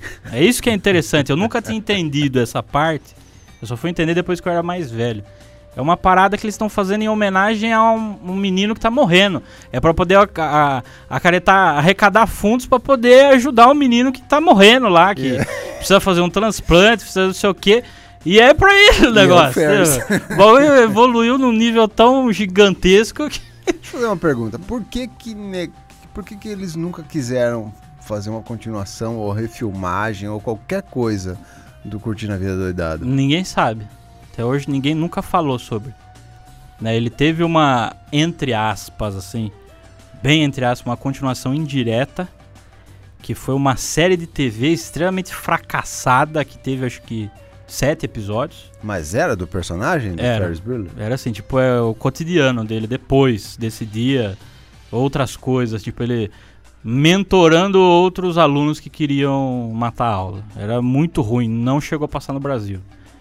Speaker 3: É isso que é interessante. Eu nunca tinha entendido essa parte. Eu só fui entender depois que eu era mais velho. É uma parada que eles estão fazendo em homenagem a um, um menino que tá morrendo. É pra poder a, a, acaretar, arrecadar fundos pra poder ajudar o menino que tá morrendo lá, que precisa fazer um transplante, precisa não sei o quê. E é pra ele o
Speaker 2: E
Speaker 3: negócio.
Speaker 2: é o Ferris.
Speaker 3: O bagulho evoluiu num nível tão gigantesco que...
Speaker 2: Deixa eu fazer uma pergunta. Por que que, ne- Por que que eles nunca quiseram fazer uma continuação ou refilmagem ou qualquer coisa do Curtindo a Vida Doidado?
Speaker 3: Ninguém sabe. Até hoje ninguém nunca falou sobre. Né, ele teve uma, entre aspas, assim, bem entre aspas, uma continuação indireta, que foi uma série de T V extremamente fracassada, que teve acho que sete episódios.
Speaker 2: Mas era do personagem do
Speaker 3: Era.
Speaker 2: Ferris Bueller?
Speaker 3: Era assim, tipo, é o cotidiano dele depois desse dia, outras coisas, tipo, ele mentorando outros alunos que queriam matar a aula. Era muito ruim, não chegou a passar no Brasil.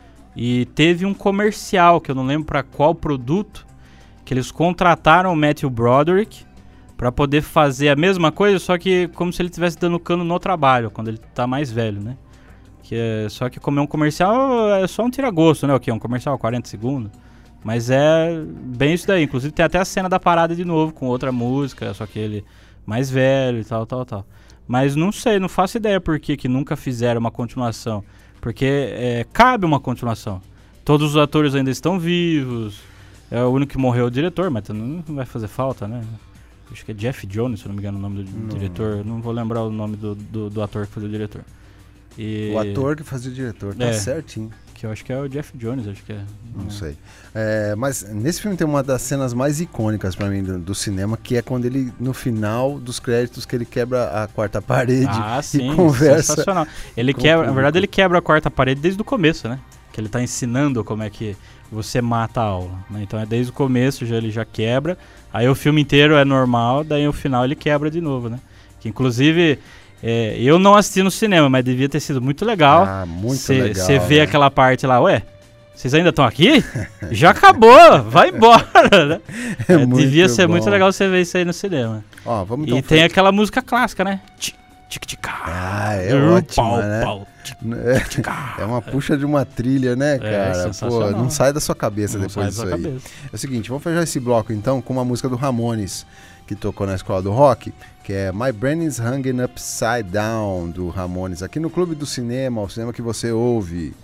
Speaker 3: E teve um comercial, que eu não lembro pra qual produto, que eles contrataram o Matthew Broderick pra poder fazer a mesma coisa, só que como se ele estivesse dando cano no trabalho, quando ele tá mais velho, né? Que é, só que como é um comercial, é só um tira-gosto, né? O que é um comercial, quarenta segundos. Mas é bem isso daí. Inclusive tem até a cena da parada de novo, com outra música, só que ele mais velho e tal, tal, tal. Mas não sei, não faço ideia por que que nunca fizeram uma continuação. Porque é, cabe uma continuação. Todos os atores ainda estão vivos. É o único que morreu o diretor, mas não vai fazer falta, né? Acho que é Jeff Jones, se não me engano, o nome do
Speaker 2: Não.
Speaker 3: diretor. Não vou lembrar o nome do, do, do ator que fazia o diretor. E
Speaker 2: O ator que fazia o diretor, tá
Speaker 3: É.
Speaker 2: certinho.
Speaker 3: que eu acho que é o Jeff Jones, acho que é.
Speaker 2: Não sei. É, mas nesse filme tem uma das cenas mais icônicas pra mim do, do cinema, que é quando ele, no final dos créditos, que ele quebra a quarta parede
Speaker 3: Ah, sim,
Speaker 2: e conversa.
Speaker 3: sensacional. Ele
Speaker 2: com o
Speaker 3: quebra, na
Speaker 2: público.
Speaker 3: verdade, ele quebra a quarta parede desde o começo, né? Que ele tá ensinando como é que você mata a aula, né? Então é desde o começo, já, ele já quebra. Aí o filme inteiro é normal, daí no final ele quebra de novo, né? Que inclusive é, eu não assisti no cinema, mas devia ter sido muito legal.
Speaker 2: Ah, muito
Speaker 3: Cê,
Speaker 2: legal.
Speaker 3: Você vê
Speaker 2: né?
Speaker 3: aquela parte lá, ué, vocês ainda estão aqui? Já acabou, vai embora, né?
Speaker 2: É
Speaker 3: É,
Speaker 2: muito
Speaker 3: devia ser
Speaker 2: bom.
Speaker 3: muito legal você ver isso aí no cinema.
Speaker 2: Ó, vamos então
Speaker 3: E tem
Speaker 2: fa-
Speaker 3: aquela música clássica, né? Tic, tic, tic,
Speaker 2: Ah, é
Speaker 3: uh,
Speaker 2: ótima,
Speaker 3: pau,
Speaker 2: né?
Speaker 3: pau, tic,
Speaker 2: É uma puxa de uma trilha, né, cara? Pô,
Speaker 3: sensacional.
Speaker 2: não sai da sua cabeça
Speaker 3: não
Speaker 2: depois
Speaker 3: sai
Speaker 2: disso
Speaker 3: da
Speaker 2: aí.
Speaker 3: cabeça.
Speaker 2: É o seguinte, vamos fechar esse bloco então com uma música do Ramones, que tocou na Escola do Rock, que é My Brain is Hanging Upside Down, do Ramones, aqui no Clube do Cinema, o cinema que você ouve.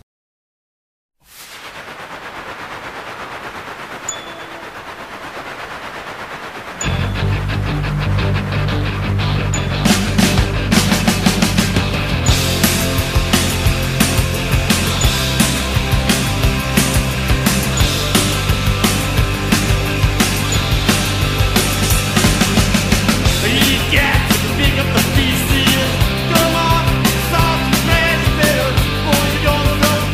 Speaker 4: You got to pick up the pieces. Come on, start to smash it. Boy, you're gonna go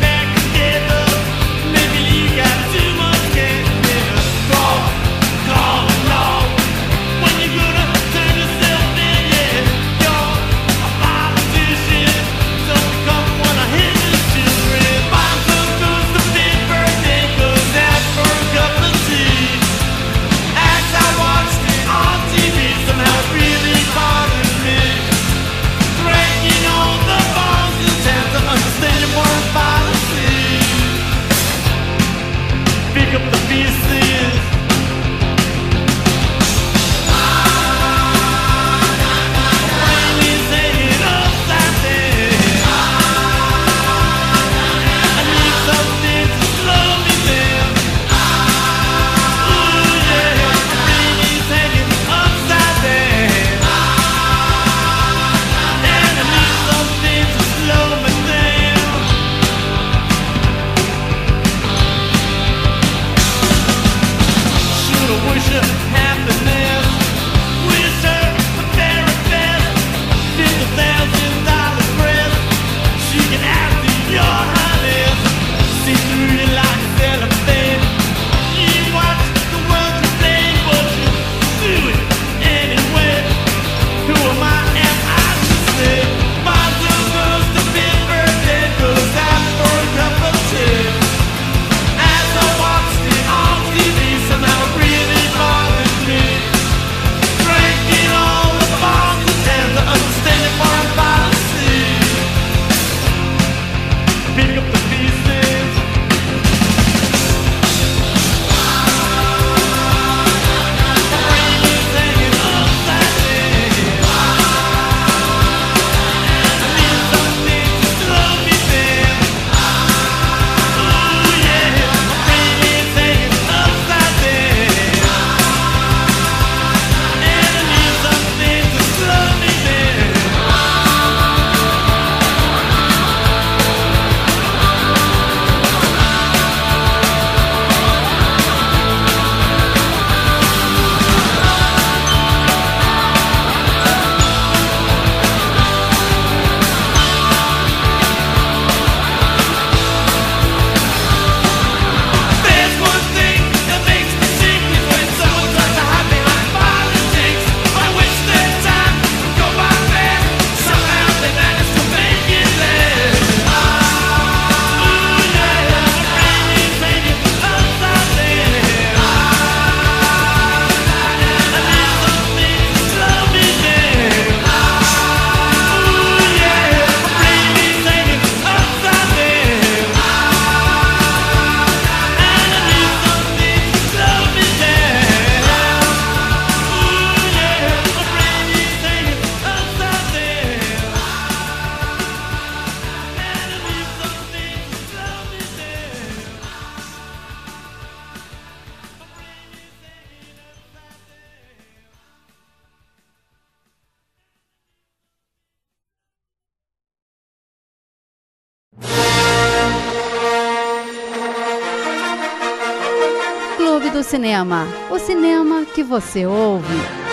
Speaker 1: do Cinema, o cinema que você ouve.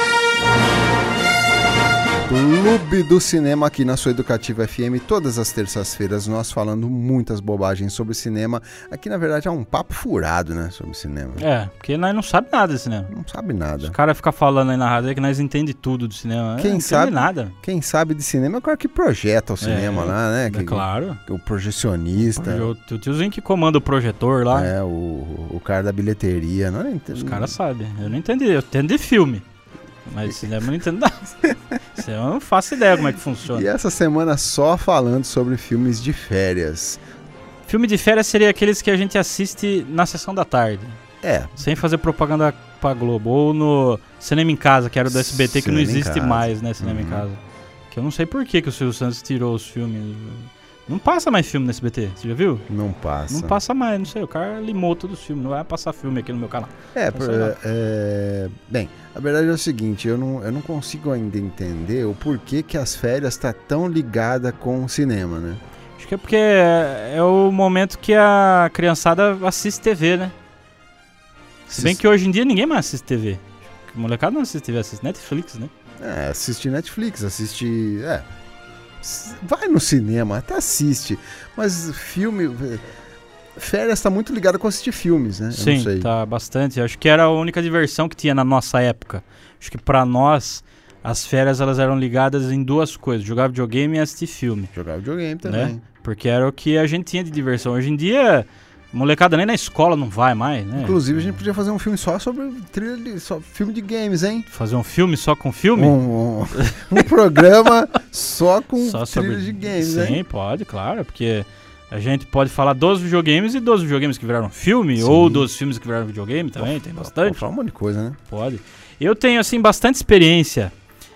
Speaker 2: Clube do Cinema aqui na sua Educativa F M, todas as terças-feiras nós falando muitas bobagens sobre cinema. Aqui na verdade é um papo furado, né, sobre cinema.
Speaker 3: É, porque nós não sabemos nada de cinema.
Speaker 2: Não sabe nada.
Speaker 3: Os caras ficam falando aí na rádio aí que nós entendemos tudo do cinema.
Speaker 2: Quem
Speaker 3: não
Speaker 2: sabe
Speaker 3: nada.
Speaker 2: Quem sabe de cinema é o cara que projeta o cinema
Speaker 3: É,
Speaker 2: lá, né?
Speaker 3: É
Speaker 2: Que,
Speaker 3: claro.
Speaker 2: O projecionista.
Speaker 3: O tiozinho que comanda o projetor lá.
Speaker 2: É, o, o cara da bilheteria. Não, não
Speaker 3: Os caras sabem. Eu não entendi. Eu entendo de filme. Mas de cinema eu não entendo nada. Eu não faço ideia como é que funciona.
Speaker 2: E essa semana só falando sobre filmes de férias.
Speaker 3: Filme de férias seria aqueles que a gente assiste na sessão da tarde.
Speaker 2: É.
Speaker 3: Sem fazer propaganda pra Globo. Ou no Cinema em Casa, que era do S B T, que não
Speaker 2: Cinema em
Speaker 3: existe
Speaker 2: Casa.
Speaker 3: mais, né? Cinema
Speaker 2: Uhum.
Speaker 3: em Casa. Que eu não sei por que, que o Silvio Santos tirou os filmes. Não passa mais filme no S B T, você já viu?
Speaker 2: Não passa.
Speaker 3: Não passa mais, não sei. O cara limou todos os filmes. Não vai passar filme aqui no meu canal.
Speaker 2: É,
Speaker 3: Não
Speaker 2: por-
Speaker 3: sei lá.
Speaker 2: é, bem, a verdade é o seguinte, eu não, eu não consigo ainda entender o porquê que as férias tá tão ligada com o cinema, né?
Speaker 3: Acho que é porque é, é o momento que a criançada assiste T V, né? Se bem
Speaker 2: Assiste-
Speaker 3: que hoje em dia ninguém mais assiste T V. O molecada não assiste T V, assiste Netflix, né?
Speaker 2: É, assistir Netflix, assistir... É, s- vai no cinema, até assiste, mas filme... eh, Férias tá muito ligado com assistir filmes, né? Eu
Speaker 3: Sim,
Speaker 2: não sei.
Speaker 3: tá bastante. Acho que era a única diversão que tinha na nossa época. Acho que pra nós, as férias elas eram ligadas em duas coisas. Jogar videogame e assistir filme.
Speaker 2: Jogar videogame também.
Speaker 3: Né? Porque era o que a gente tinha de diversão. Hoje em dia, molecada nem na escola não vai mais, né?
Speaker 2: Inclusive, a gente podia fazer um filme só sobre trilha de, só filme de games, hein?
Speaker 3: Fazer um filme só com filme?
Speaker 2: Um, um, um programa só com
Speaker 3: Só
Speaker 2: trilha
Speaker 3: sobre
Speaker 2: de games,
Speaker 3: Sim,
Speaker 2: hein?
Speaker 3: pode, claro, porque a gente pode falar dos videogames e dos videogames que viraram filme,
Speaker 2: Sim.
Speaker 3: ou dos filmes que viraram videogame também, tem bastante.
Speaker 2: Pode falar um monte de coisa, né?
Speaker 3: Pode. Eu tenho, assim, bastante experiência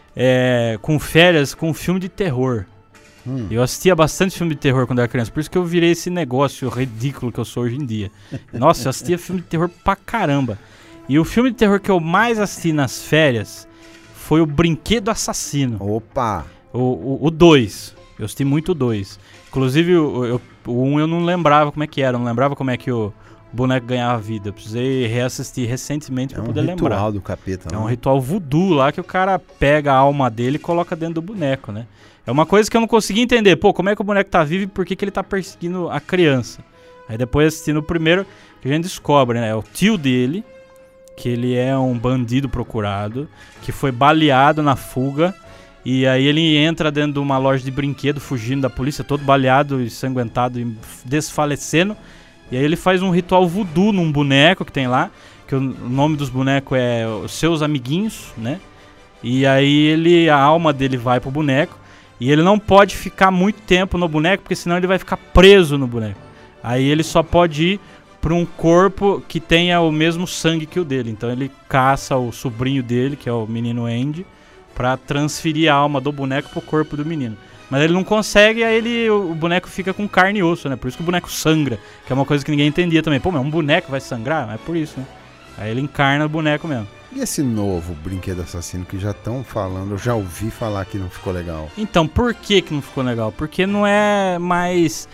Speaker 3: é, com férias, com filme de terror.
Speaker 2: Hum.
Speaker 3: Eu assistia bastante filme de terror quando era criança, por isso que eu virei esse negócio ridículo que eu sou hoje em dia. Nossa, eu assistia filme de terror pra caramba. E o filme de terror que eu mais assisti nas férias foi o Brinquedo Assassino.
Speaker 2: Opa!
Speaker 3: O dois. Eu assisti muito o dois. Inclusive, o, eu, o um eu não lembrava como é que era, eu não lembrava como é que o boneco ganhava vida. Eu precisei reassistir recentemente
Speaker 2: É
Speaker 3: pra
Speaker 2: um
Speaker 3: poder
Speaker 2: ritual
Speaker 3: lembrar.
Speaker 2: do capeta,
Speaker 3: É
Speaker 2: né?
Speaker 3: um ritual voodoo lá que o cara pega a alma dele e coloca dentro do boneco, né? É uma coisa que eu não consegui entender. Pô, como é que o boneco tá vivo e por que, que ele tá perseguindo a criança? Aí depois assistindo o primeiro, que a gente descobre, né? É o tio dele, que ele é um bandido procurado, que foi baleado na fuga. E aí ele entra dentro de uma loja de brinquedo, fugindo da polícia, todo baleado, ensanguentado e desfalecendo. E aí ele faz um ritual voodoo num boneco que tem lá, que o nome dos bonecos é Os Seus Amiguinhos, né? E aí ele, a alma dele vai pro boneco, e ele não pode ficar muito tempo no boneco, porque senão ele vai ficar preso no boneco. Aí ele só pode ir para um corpo que tenha o mesmo sangue que o dele. Então ele caça o sobrinho dele, que é o menino Andy, pra transferir a alma do boneco pro corpo do menino. Mas ele não consegue, aí ele, o boneco fica com carne e osso, né? Por isso que o boneco sangra, que é uma coisa que ninguém entendia também. Pô, mas um boneco vai sangrar? É por isso, né? Aí ele encarna o boneco mesmo.
Speaker 2: E esse novo Brinquedo Assassino que já estão falando, eu já ouvi falar que não ficou legal.
Speaker 3: Então, por que que não ficou legal? Porque não é mais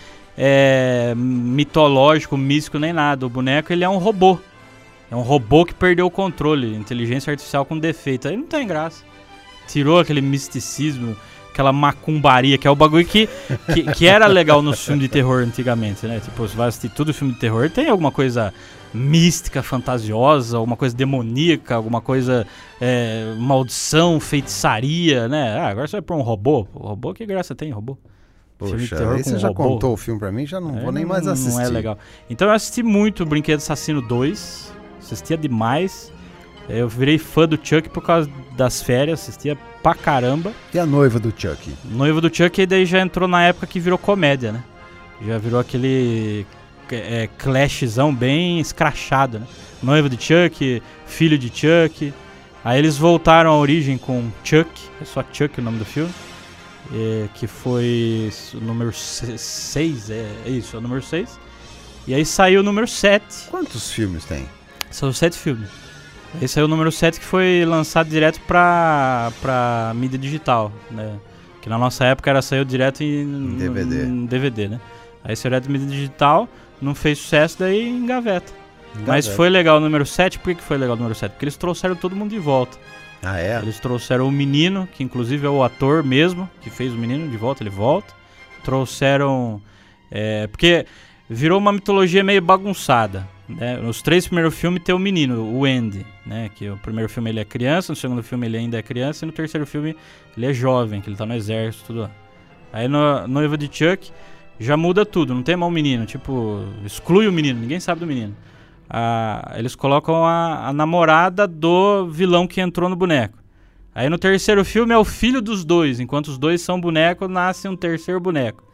Speaker 3: é, mitológico, místico, nem nada. O boneco, ele é um robô. É um robô que perdeu o controle, inteligência artificial com defeito. Aí não tem graça. Tirou aquele misticismo, aquela macumbaria, que é o bagulho que, que, que era legal nos filmes de terror antigamente, né? Tipo, você vai assistir todo filme de terror, tem alguma coisa mística, fantasiosa, alguma coisa demoníaca, alguma coisa é, maldição, feitiçaria, né? Ah, agora você vai pôr um robô. O robô, que graça tem, robô? Filme de
Speaker 2: Poxa,
Speaker 3: terror
Speaker 2: aí
Speaker 3: com
Speaker 2: você já
Speaker 3: robô.
Speaker 2: contou o filme pra mim, já não
Speaker 3: É,
Speaker 2: vou nem mais assistir.
Speaker 3: Não é legal. Então eu assisti muito Brinquedo Assassino dois, assistia demais. Eu virei fã do Chuck por causa das férias, assistia pra caramba.
Speaker 2: E a noiva do Chuck?
Speaker 3: Noiva do Chuck, daí já entrou na época que virou comédia, né? Já virou aquele é, clashzão bem escrachado, né? Noiva de Chuck, filho de Chuck. Aí eles voltaram à origem com Chuck, é só Chuck o nome do filme. É, que foi o número seis, é, é isso, é o número seis. E aí saiu o número sete.
Speaker 2: Quantos filmes tem?
Speaker 3: São sete filmes. Esse é o número sete que foi lançado direto pra, pra mídia digital, né? Que na nossa época era saiu direto em
Speaker 2: D V D.
Speaker 3: em D V D, né? Aí saiu direto em mídia digital, não fez sucesso, daí engaveta. Mas
Speaker 2: velho.
Speaker 3: foi legal o número sete. Por que que foi legal o número sete? Porque eles trouxeram todo mundo de volta.
Speaker 2: Ah, é?
Speaker 3: Eles trouxeram o menino, que inclusive é o ator mesmo, que fez o menino de volta, ele volta. Trouxeram... É, porque virou uma mitologia meio bagunçada, né? Nos três primeiros filmes tem o menino, o Andy, né? Que o primeiro filme ele é criança, no segundo filme ele ainda é criança, e no terceiro filme ele é jovem, que ele tá no exército, tudo lá. Aí no Noiva de Chuck já muda tudo, não tem mais um menino, tipo, exclui o menino, ninguém sabe do menino. Ah, eles colocam a, a namorada do vilão que entrou no boneco. Aí no terceiro filme é o filho dos dois, enquanto os dois são bonecos, nasce um terceiro boneco.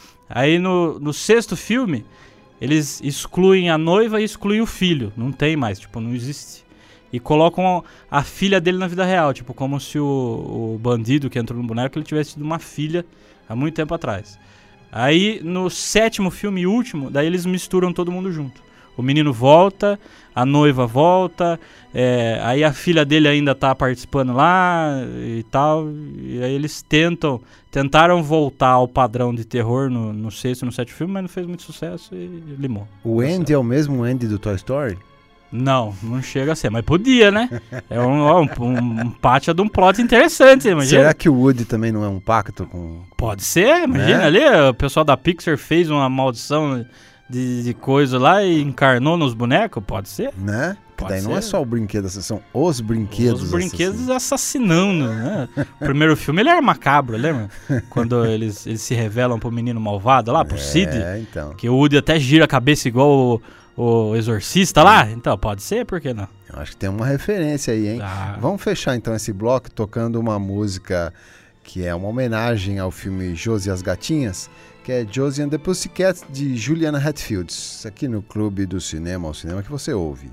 Speaker 3: Aí no, no sexto filme, eles excluem a noiva e excluem o filho, não tem mais, tipo, não existe. E colocam a filha dele na vida real, tipo, como se o, o bandido que entrou no boneco ele tivesse tido uma filha há muito tempo atrás. Aí no sétimo filme e último, daí eles misturam todo mundo junto. O menino volta, a noiva volta, é, aí a filha dele ainda tá participando lá e tal. E aí eles tentam, tentaram voltar ao padrão de terror no, no sexto e no sétimo filme, mas não fez muito sucesso e limou.
Speaker 2: O Andy é o mesmo Andy do Toy Story?
Speaker 3: Não, não chega a ser, mas podia, né? É um, ó, um, um, um pátia de um plot interessante, imagina.
Speaker 2: Será que o Woody também não é um pacto com...
Speaker 3: Pode ser, imagina,
Speaker 2: Né?
Speaker 3: ali o pessoal da Pixar fez uma maldição de, de coisa lá e encarnou nos bonecos, pode ser?
Speaker 2: Né?
Speaker 3: Pode
Speaker 2: Daí não
Speaker 3: ser.
Speaker 2: é só o brinquedo assassino, são os brinquedos
Speaker 3: Os brinquedos
Speaker 2: assassinos.
Speaker 3: assassinando, né? O primeiro filme ele era macabro, lembra? Quando eles, eles se revelam pro menino malvado lá, pro Sid,
Speaker 2: É, então.
Speaker 3: que o Woody até gira a cabeça igual o, o exorcista lá. Então, pode ser, por que não?
Speaker 2: Eu acho que tem uma referência aí, hein?
Speaker 3: Ah,
Speaker 2: Vamos fechar então esse bloco tocando uma música que é uma homenagem ao filme Josie e as Gatinhas, que é Josie and the Pussycats, de Juliana Hatfield. Isso aqui no Clube do Cinema, o cinema que você ouve.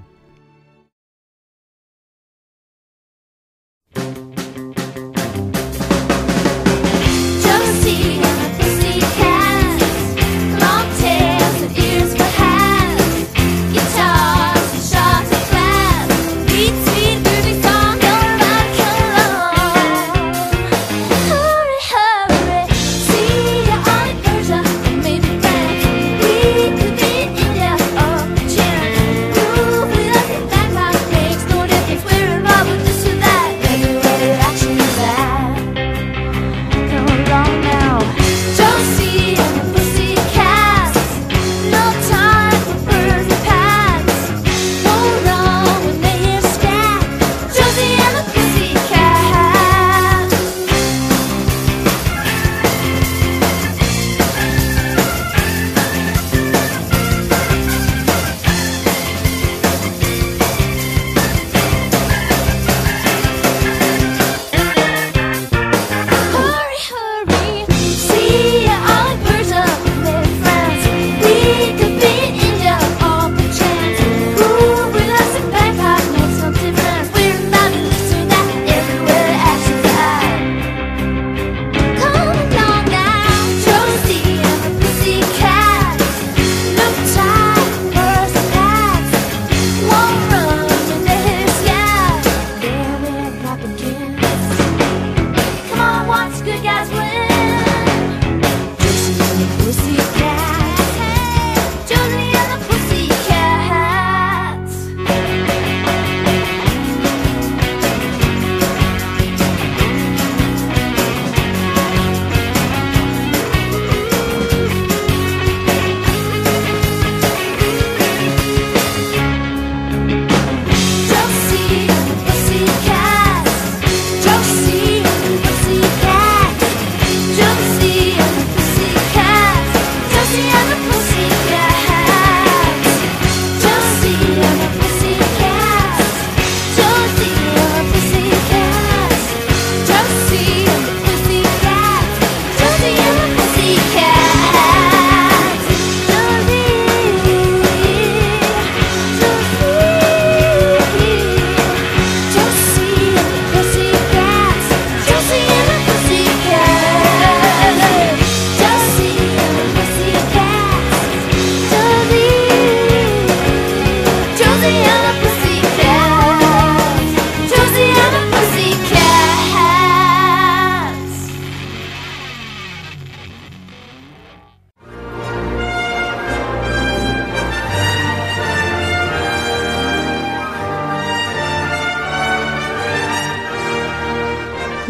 Speaker 5: Josie and the Pussycats, long tails and ears for hats, guitars and shots of glass, sweet, sweet groovy song going rock along. Hurry, hurry, see ya on in Persia, maybe France. We could be in India or China, groove with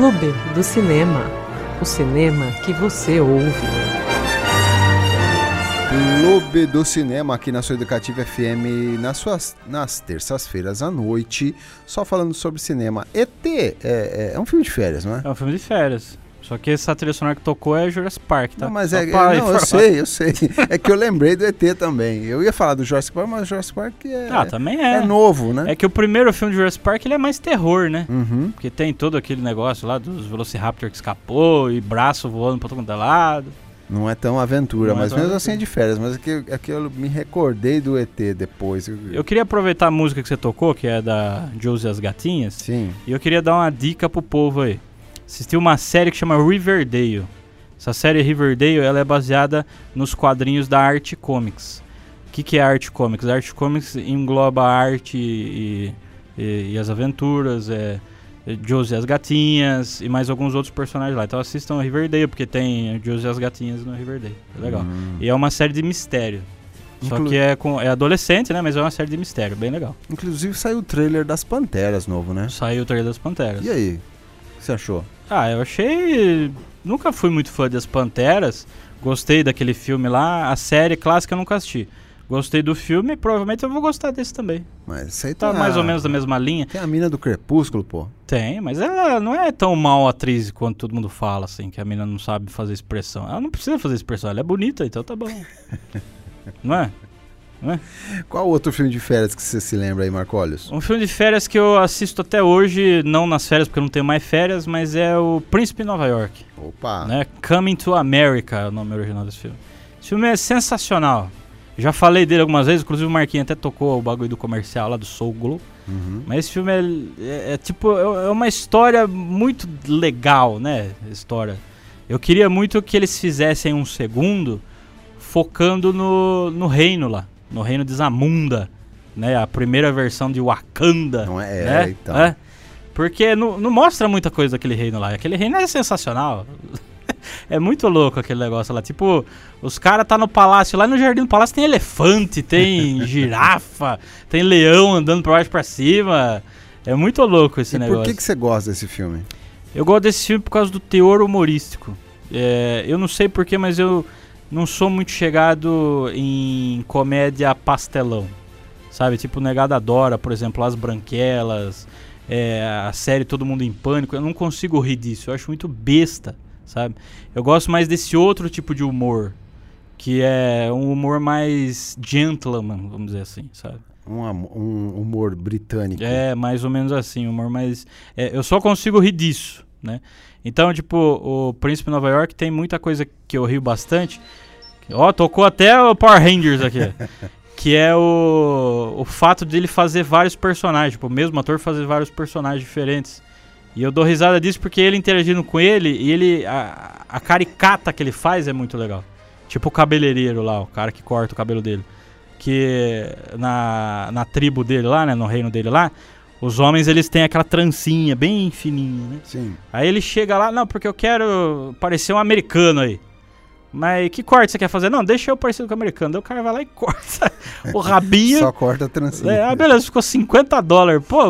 Speaker 6: Clube do Cinema. O cinema que você ouve.
Speaker 2: Clube do Cinema aqui na sua Educativa F M nas, suas, nas terças-feiras à noite, só falando sobre cinema. E T é, é, é um filme de férias, não é?
Speaker 3: É um filme de férias. Só que essa trilha sonora que tocou é Jurassic Park, tá?
Speaker 2: Não, mas
Speaker 3: Só
Speaker 2: é,
Speaker 3: pra
Speaker 2: não, eu
Speaker 3: informar.
Speaker 2: sei, eu sei. É que eu lembrei do E T também. Eu ia falar do Jurassic Park, mas o Jurassic Park é,
Speaker 3: Ah, também é.
Speaker 2: é novo, né?
Speaker 3: É que o primeiro filme de Jurassic Park ele é mais terror, né?
Speaker 2: Uhum.
Speaker 3: Porque tem todo aquele negócio lá dos Velociraptor que escapou e braço voando pra todo mundo lado.
Speaker 2: Não é tão aventura,
Speaker 3: Não é
Speaker 2: mas
Speaker 3: tão
Speaker 2: mesmo
Speaker 3: aventura.
Speaker 2: assim é de férias. Mas é que, é que eu me recordei do E T depois. Eu-
Speaker 3: Eu queria aproveitar a música que você tocou, que é da Josie e as Gatinhas,
Speaker 2: Sim.
Speaker 3: e eu queria dar uma dica pro povo aí. Assisti uma série que chama Riverdale. Essa série Riverdale ela é baseada nos quadrinhos da Arte Comics. O que, que é Arte Comics? A Arte Comics engloba a arte e, e, e as aventuras, é, é Josie e as Gatinhas e mais alguns outros personagens lá. Então assistam Riverdale, porque tem Josie e as Gatinhas no Riverdale. É legal.
Speaker 2: Hum.
Speaker 3: E é uma série de mistério. Só
Speaker 2: Inclu-
Speaker 3: que é, com, é adolescente, né? Mas é uma série de mistério, bem legal.
Speaker 2: Inclusive saiu o trailer das Panteras novo, né?
Speaker 3: Saiu o trailer das Panteras.
Speaker 2: E aí? O que você achou?
Speaker 3: Ah, eu achei... Nunca fui muito fã das Panteras. Gostei daquele filme lá. A série clássica eu nunca assisti. Gostei do filme e provavelmente eu vou gostar desse também.
Speaker 2: Mas isso aí
Speaker 3: Tá
Speaker 2: tem
Speaker 3: mais
Speaker 2: a-
Speaker 3: ou menos da mesma linha.
Speaker 2: Tem a mina do Crepúsculo, pô.
Speaker 3: Tem, mas ela não é tão mal atriz quanto todo mundo fala, assim, que a menina não sabe fazer expressão. Ela não precisa fazer expressão, ela é bonita, então tá bom. Não é? Não é?
Speaker 2: Qual outro filme de férias que você se lembra aí, Marcólios?
Speaker 3: Um filme de férias que eu assisto até hoje, não nas férias porque eu não tenho mais férias, mas é o Príncipe de Nova York.
Speaker 2: Opa!
Speaker 3: Né? Coming to America é o nome original desse filme. Esse filme é sensacional. Já falei dele algumas vezes, inclusive o Marquinhos até tocou o bagulho do comercial lá do Soul Glow.
Speaker 2: Uhum.
Speaker 3: Mas esse filme é, é- é tipo, é é uma história muito legal, né? História. Eu queria muito que eles fizessem um segundo focando no, no reino lá, no reino de Zamunda, né? A primeira versão de Wakanda.
Speaker 2: Não é? É,
Speaker 3: né?
Speaker 2: então.
Speaker 3: É. Porque não, não mostra muita coisa daquele reino lá. Aquele reino é sensacional. É muito louco aquele negócio lá. Tipo, os caras tá no palácio, lá no Jardim do Palácio tem elefante, tem girafa, tem leão andando pra baixo e pra cima. É muito louco esse
Speaker 2: E
Speaker 3: negócio.
Speaker 2: por que, que você gosta desse filme?
Speaker 3: Eu gosto desse filme por causa do teor humorístico. É, eu não sei porquê, mas eu não sou muito chegado em comédia pastelão. Sabe? Tipo, o Negado Adora, por exemplo, As Branquelas, é, a série Todo Mundo em Pânico. Eu não consigo rir disso. Eu acho muito besta, sabe? Eu gosto mais desse outro tipo de humor, que é um humor mais gentleman, vamos dizer assim, sabe?
Speaker 2: Um, am- um humor britânico.
Speaker 3: É, mais ou menos assim, humor mais... é, eu só consigo rir disso, né? Então, tipo, o Príncipe de Nova York tem muita coisa que eu rio bastante. Ó, tocou até o Power Rangers aqui. Que é o, o fato de ele fazer vários personagens. Tipo, o mesmo ator fazer vários personagens diferentes. E eu dou risada disso porque ele interagindo com ele, e ele a, a caricata que ele faz é muito legal. Tipo o cabeleireiro lá, o cara que corta o cabelo dele. Que na, na tribo dele lá, né, no reino dele lá, os homens eles têm aquela trancinha bem fininha, né?
Speaker 2: Sim.
Speaker 3: Aí ele chega lá, não, porque eu quero parecer um americano aí. Mas que corte você quer fazer? Não, deixa eu parecer com o americano. Daí o cara vai lá e corta o rabinho.
Speaker 2: Só corta a trancinha.
Speaker 3: É, ah, beleza, ficou cinquenta dólares. Pô,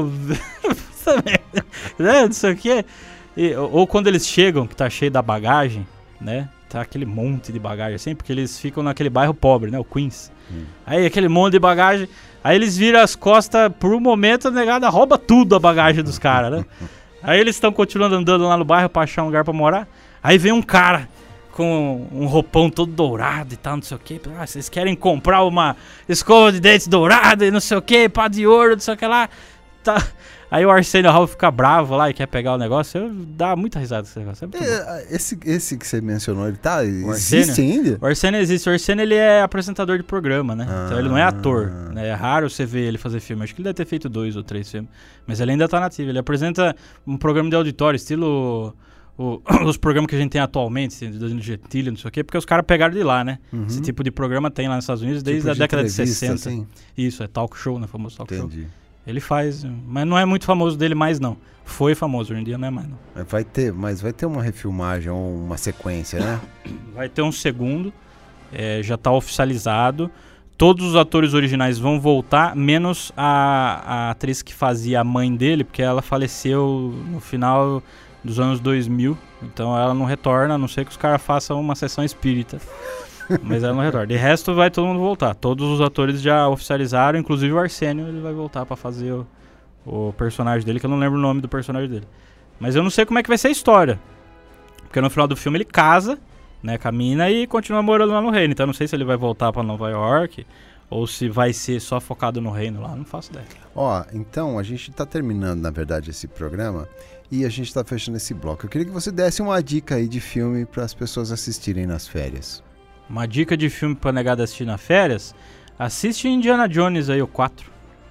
Speaker 3: né, não sei o que. Ou, ou quando eles chegam, que tá cheio da bagagem, né? Tá aquele monte de bagagem assim, porque eles ficam naquele bairro pobre, né? O Queens.
Speaker 2: Hum.
Speaker 3: Aí aquele monte de bagagem. Aí eles viram as costas, por um momento a negada rouba tudo a bagagem dos caras, né? Aí eles estão continuando andando lá no bairro pra achar um lugar pra morar. Aí vem um cara com um roupão todo dourado e tal, não sei o que. Ah, vocês querem comprar uma escova de dente dourada e não sei o que, pá de ouro, não sei o que lá. Tá. Aí o Arsenio Hall fica bravo lá e quer pegar o negócio. Eu dá muita risada esse negócio. É muito bom.
Speaker 2: É, esse, esse que você mencionou, ele tá.
Speaker 3: O
Speaker 2: Existe ainda?
Speaker 3: O Arsenio existe. O Arsenio ele é apresentador de programa, né?
Speaker 2: Ah.
Speaker 3: Então ele não é ator. Né? É raro você ver ele fazer filme. Acho que ele deve ter feito dois ou três filmes. Mas ele ainda tá nativo. Ele apresenta um programa de auditório, estilo o- os programas que a gente tem atualmente, assim, do Danilo Gentili, não sei o quê, porque os caras pegaram de lá, né?
Speaker 2: Uhum.
Speaker 3: Esse tipo de programa tem lá nos Estados Unidos desde
Speaker 2: Tipo
Speaker 3: a década de
Speaker 2: entrevista,
Speaker 3: sessenta.
Speaker 2: assim?
Speaker 3: Isso, é talk show, né? Famoso talk show.
Speaker 2: Entendi.
Speaker 3: Ele faz, mas não é muito famoso dele mais, não. Foi famoso, hoje em dia não é mais, não.
Speaker 2: Mas vai ter, mas vai ter uma refilmagem ou uma sequência, né?
Speaker 3: Vai ter um segundo, é, já tá oficializado. Todos os atores originais vão voltar, menos a, a atriz que fazia a mãe dele, porque ela faleceu no final dos anos dois mil. Então ela não retorna, a não ser que os caras façam uma sessão espírita. Mas ela não retorna. De resto, vai todo mundo voltar. Todos os atores já oficializaram, inclusive o Arsênio, ele vai voltar pra fazer o, o personagem dele, que eu não lembro o nome do personagem dele. Mas eu não sei como é que vai ser a história. Porque no final do filme ele casa, né, com a mina e continua morando lá no reino. Então eu não sei se ele vai voltar pra Nova York ou se vai ser só focado no reino lá, não faço ideia.
Speaker 2: Ó, então a gente tá terminando, na verdade, esse programa e a gente tá fechando esse bloco. Eu queria que você desse uma dica aí de filme para as pessoas assistirem nas férias.
Speaker 3: Uma dica de filme pra negada assistir nas férias, assiste Indiana Jones aí, o quatro.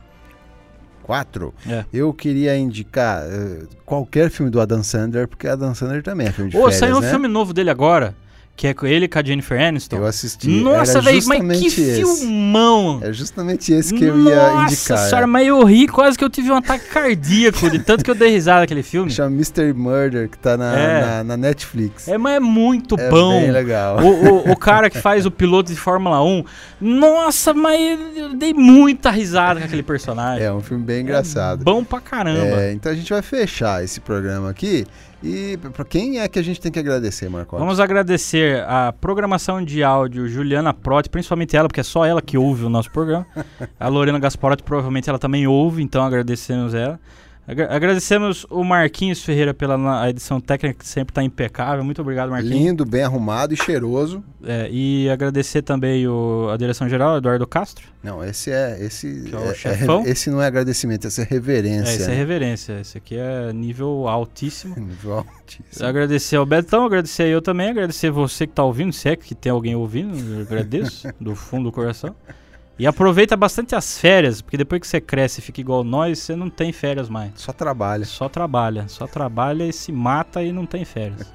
Speaker 2: quatro?
Speaker 3: É.
Speaker 2: Eu queria indicar uh, qualquer filme do Adam Sandler, porque Adam Sandler também é filme de
Speaker 3: Ô,
Speaker 2: férias,
Speaker 3: saiu um
Speaker 2: né?
Speaker 3: filme novo dele agora, que é com ele e com a Jennifer Aniston.
Speaker 2: Eu assisti.
Speaker 3: Nossa,
Speaker 2: Era
Speaker 3: velho, mas que
Speaker 2: justamente esse.
Speaker 3: filmão!
Speaker 2: É justamente esse que eu ia
Speaker 3: Nossa
Speaker 2: indicar.
Speaker 3: senhora,
Speaker 2: é.
Speaker 3: mas eu ri, quase que eu tive um ataque cardíaco, de tanto que eu dei risada naquele filme.
Speaker 2: Chama mister Murder, que tá na,
Speaker 3: É.
Speaker 2: na, na Netflix.
Speaker 3: É, mas é muito
Speaker 2: É
Speaker 3: bom.
Speaker 2: bem legal.
Speaker 3: O, o, o cara que faz o piloto de Fórmula um, nossa, mas eu dei muita risada com aquele personagem.
Speaker 2: É um filme bem engraçado.
Speaker 3: É bom pra caramba.
Speaker 2: É, então a gente vai fechar esse programa aqui. E pra quem é que a gente tem que agradecer, Marcos?
Speaker 3: Vamos agradecer a programação de áudio Juliana Protti, principalmente ela, porque é só ela que ouve o nosso programa. A Lorena Gasparotti, provavelmente ela também ouve, então agradecemos ela. Agra- agradecemos o Marquinhos Ferreira pela na- a edição técnica, que sempre está impecável. Muito obrigado, Marquinhos.
Speaker 2: Lindo, bem arrumado e cheiroso.
Speaker 3: É, e agradecer também o, a direção geral, Eduardo Castro.
Speaker 2: Não, esse é. Esse,
Speaker 3: Que é o
Speaker 2: é-
Speaker 3: chefão.
Speaker 2: é- esse não é agradecimento, esse é reverência.
Speaker 3: É, isso é reverência. Esse aqui é nível altíssimo.
Speaker 2: Nível altíssimo.
Speaker 3: Agradecer ao Betão, agradecer eu também, agradecer você que está ouvindo, se é que tem alguém ouvindo, eu agradeço do fundo do coração. E aproveita bastante as férias, porque depois que você cresce e fica igual nós, você não tem férias mais.
Speaker 2: Só trabalha.
Speaker 3: Só trabalha, só trabalha e se mata e não tem férias.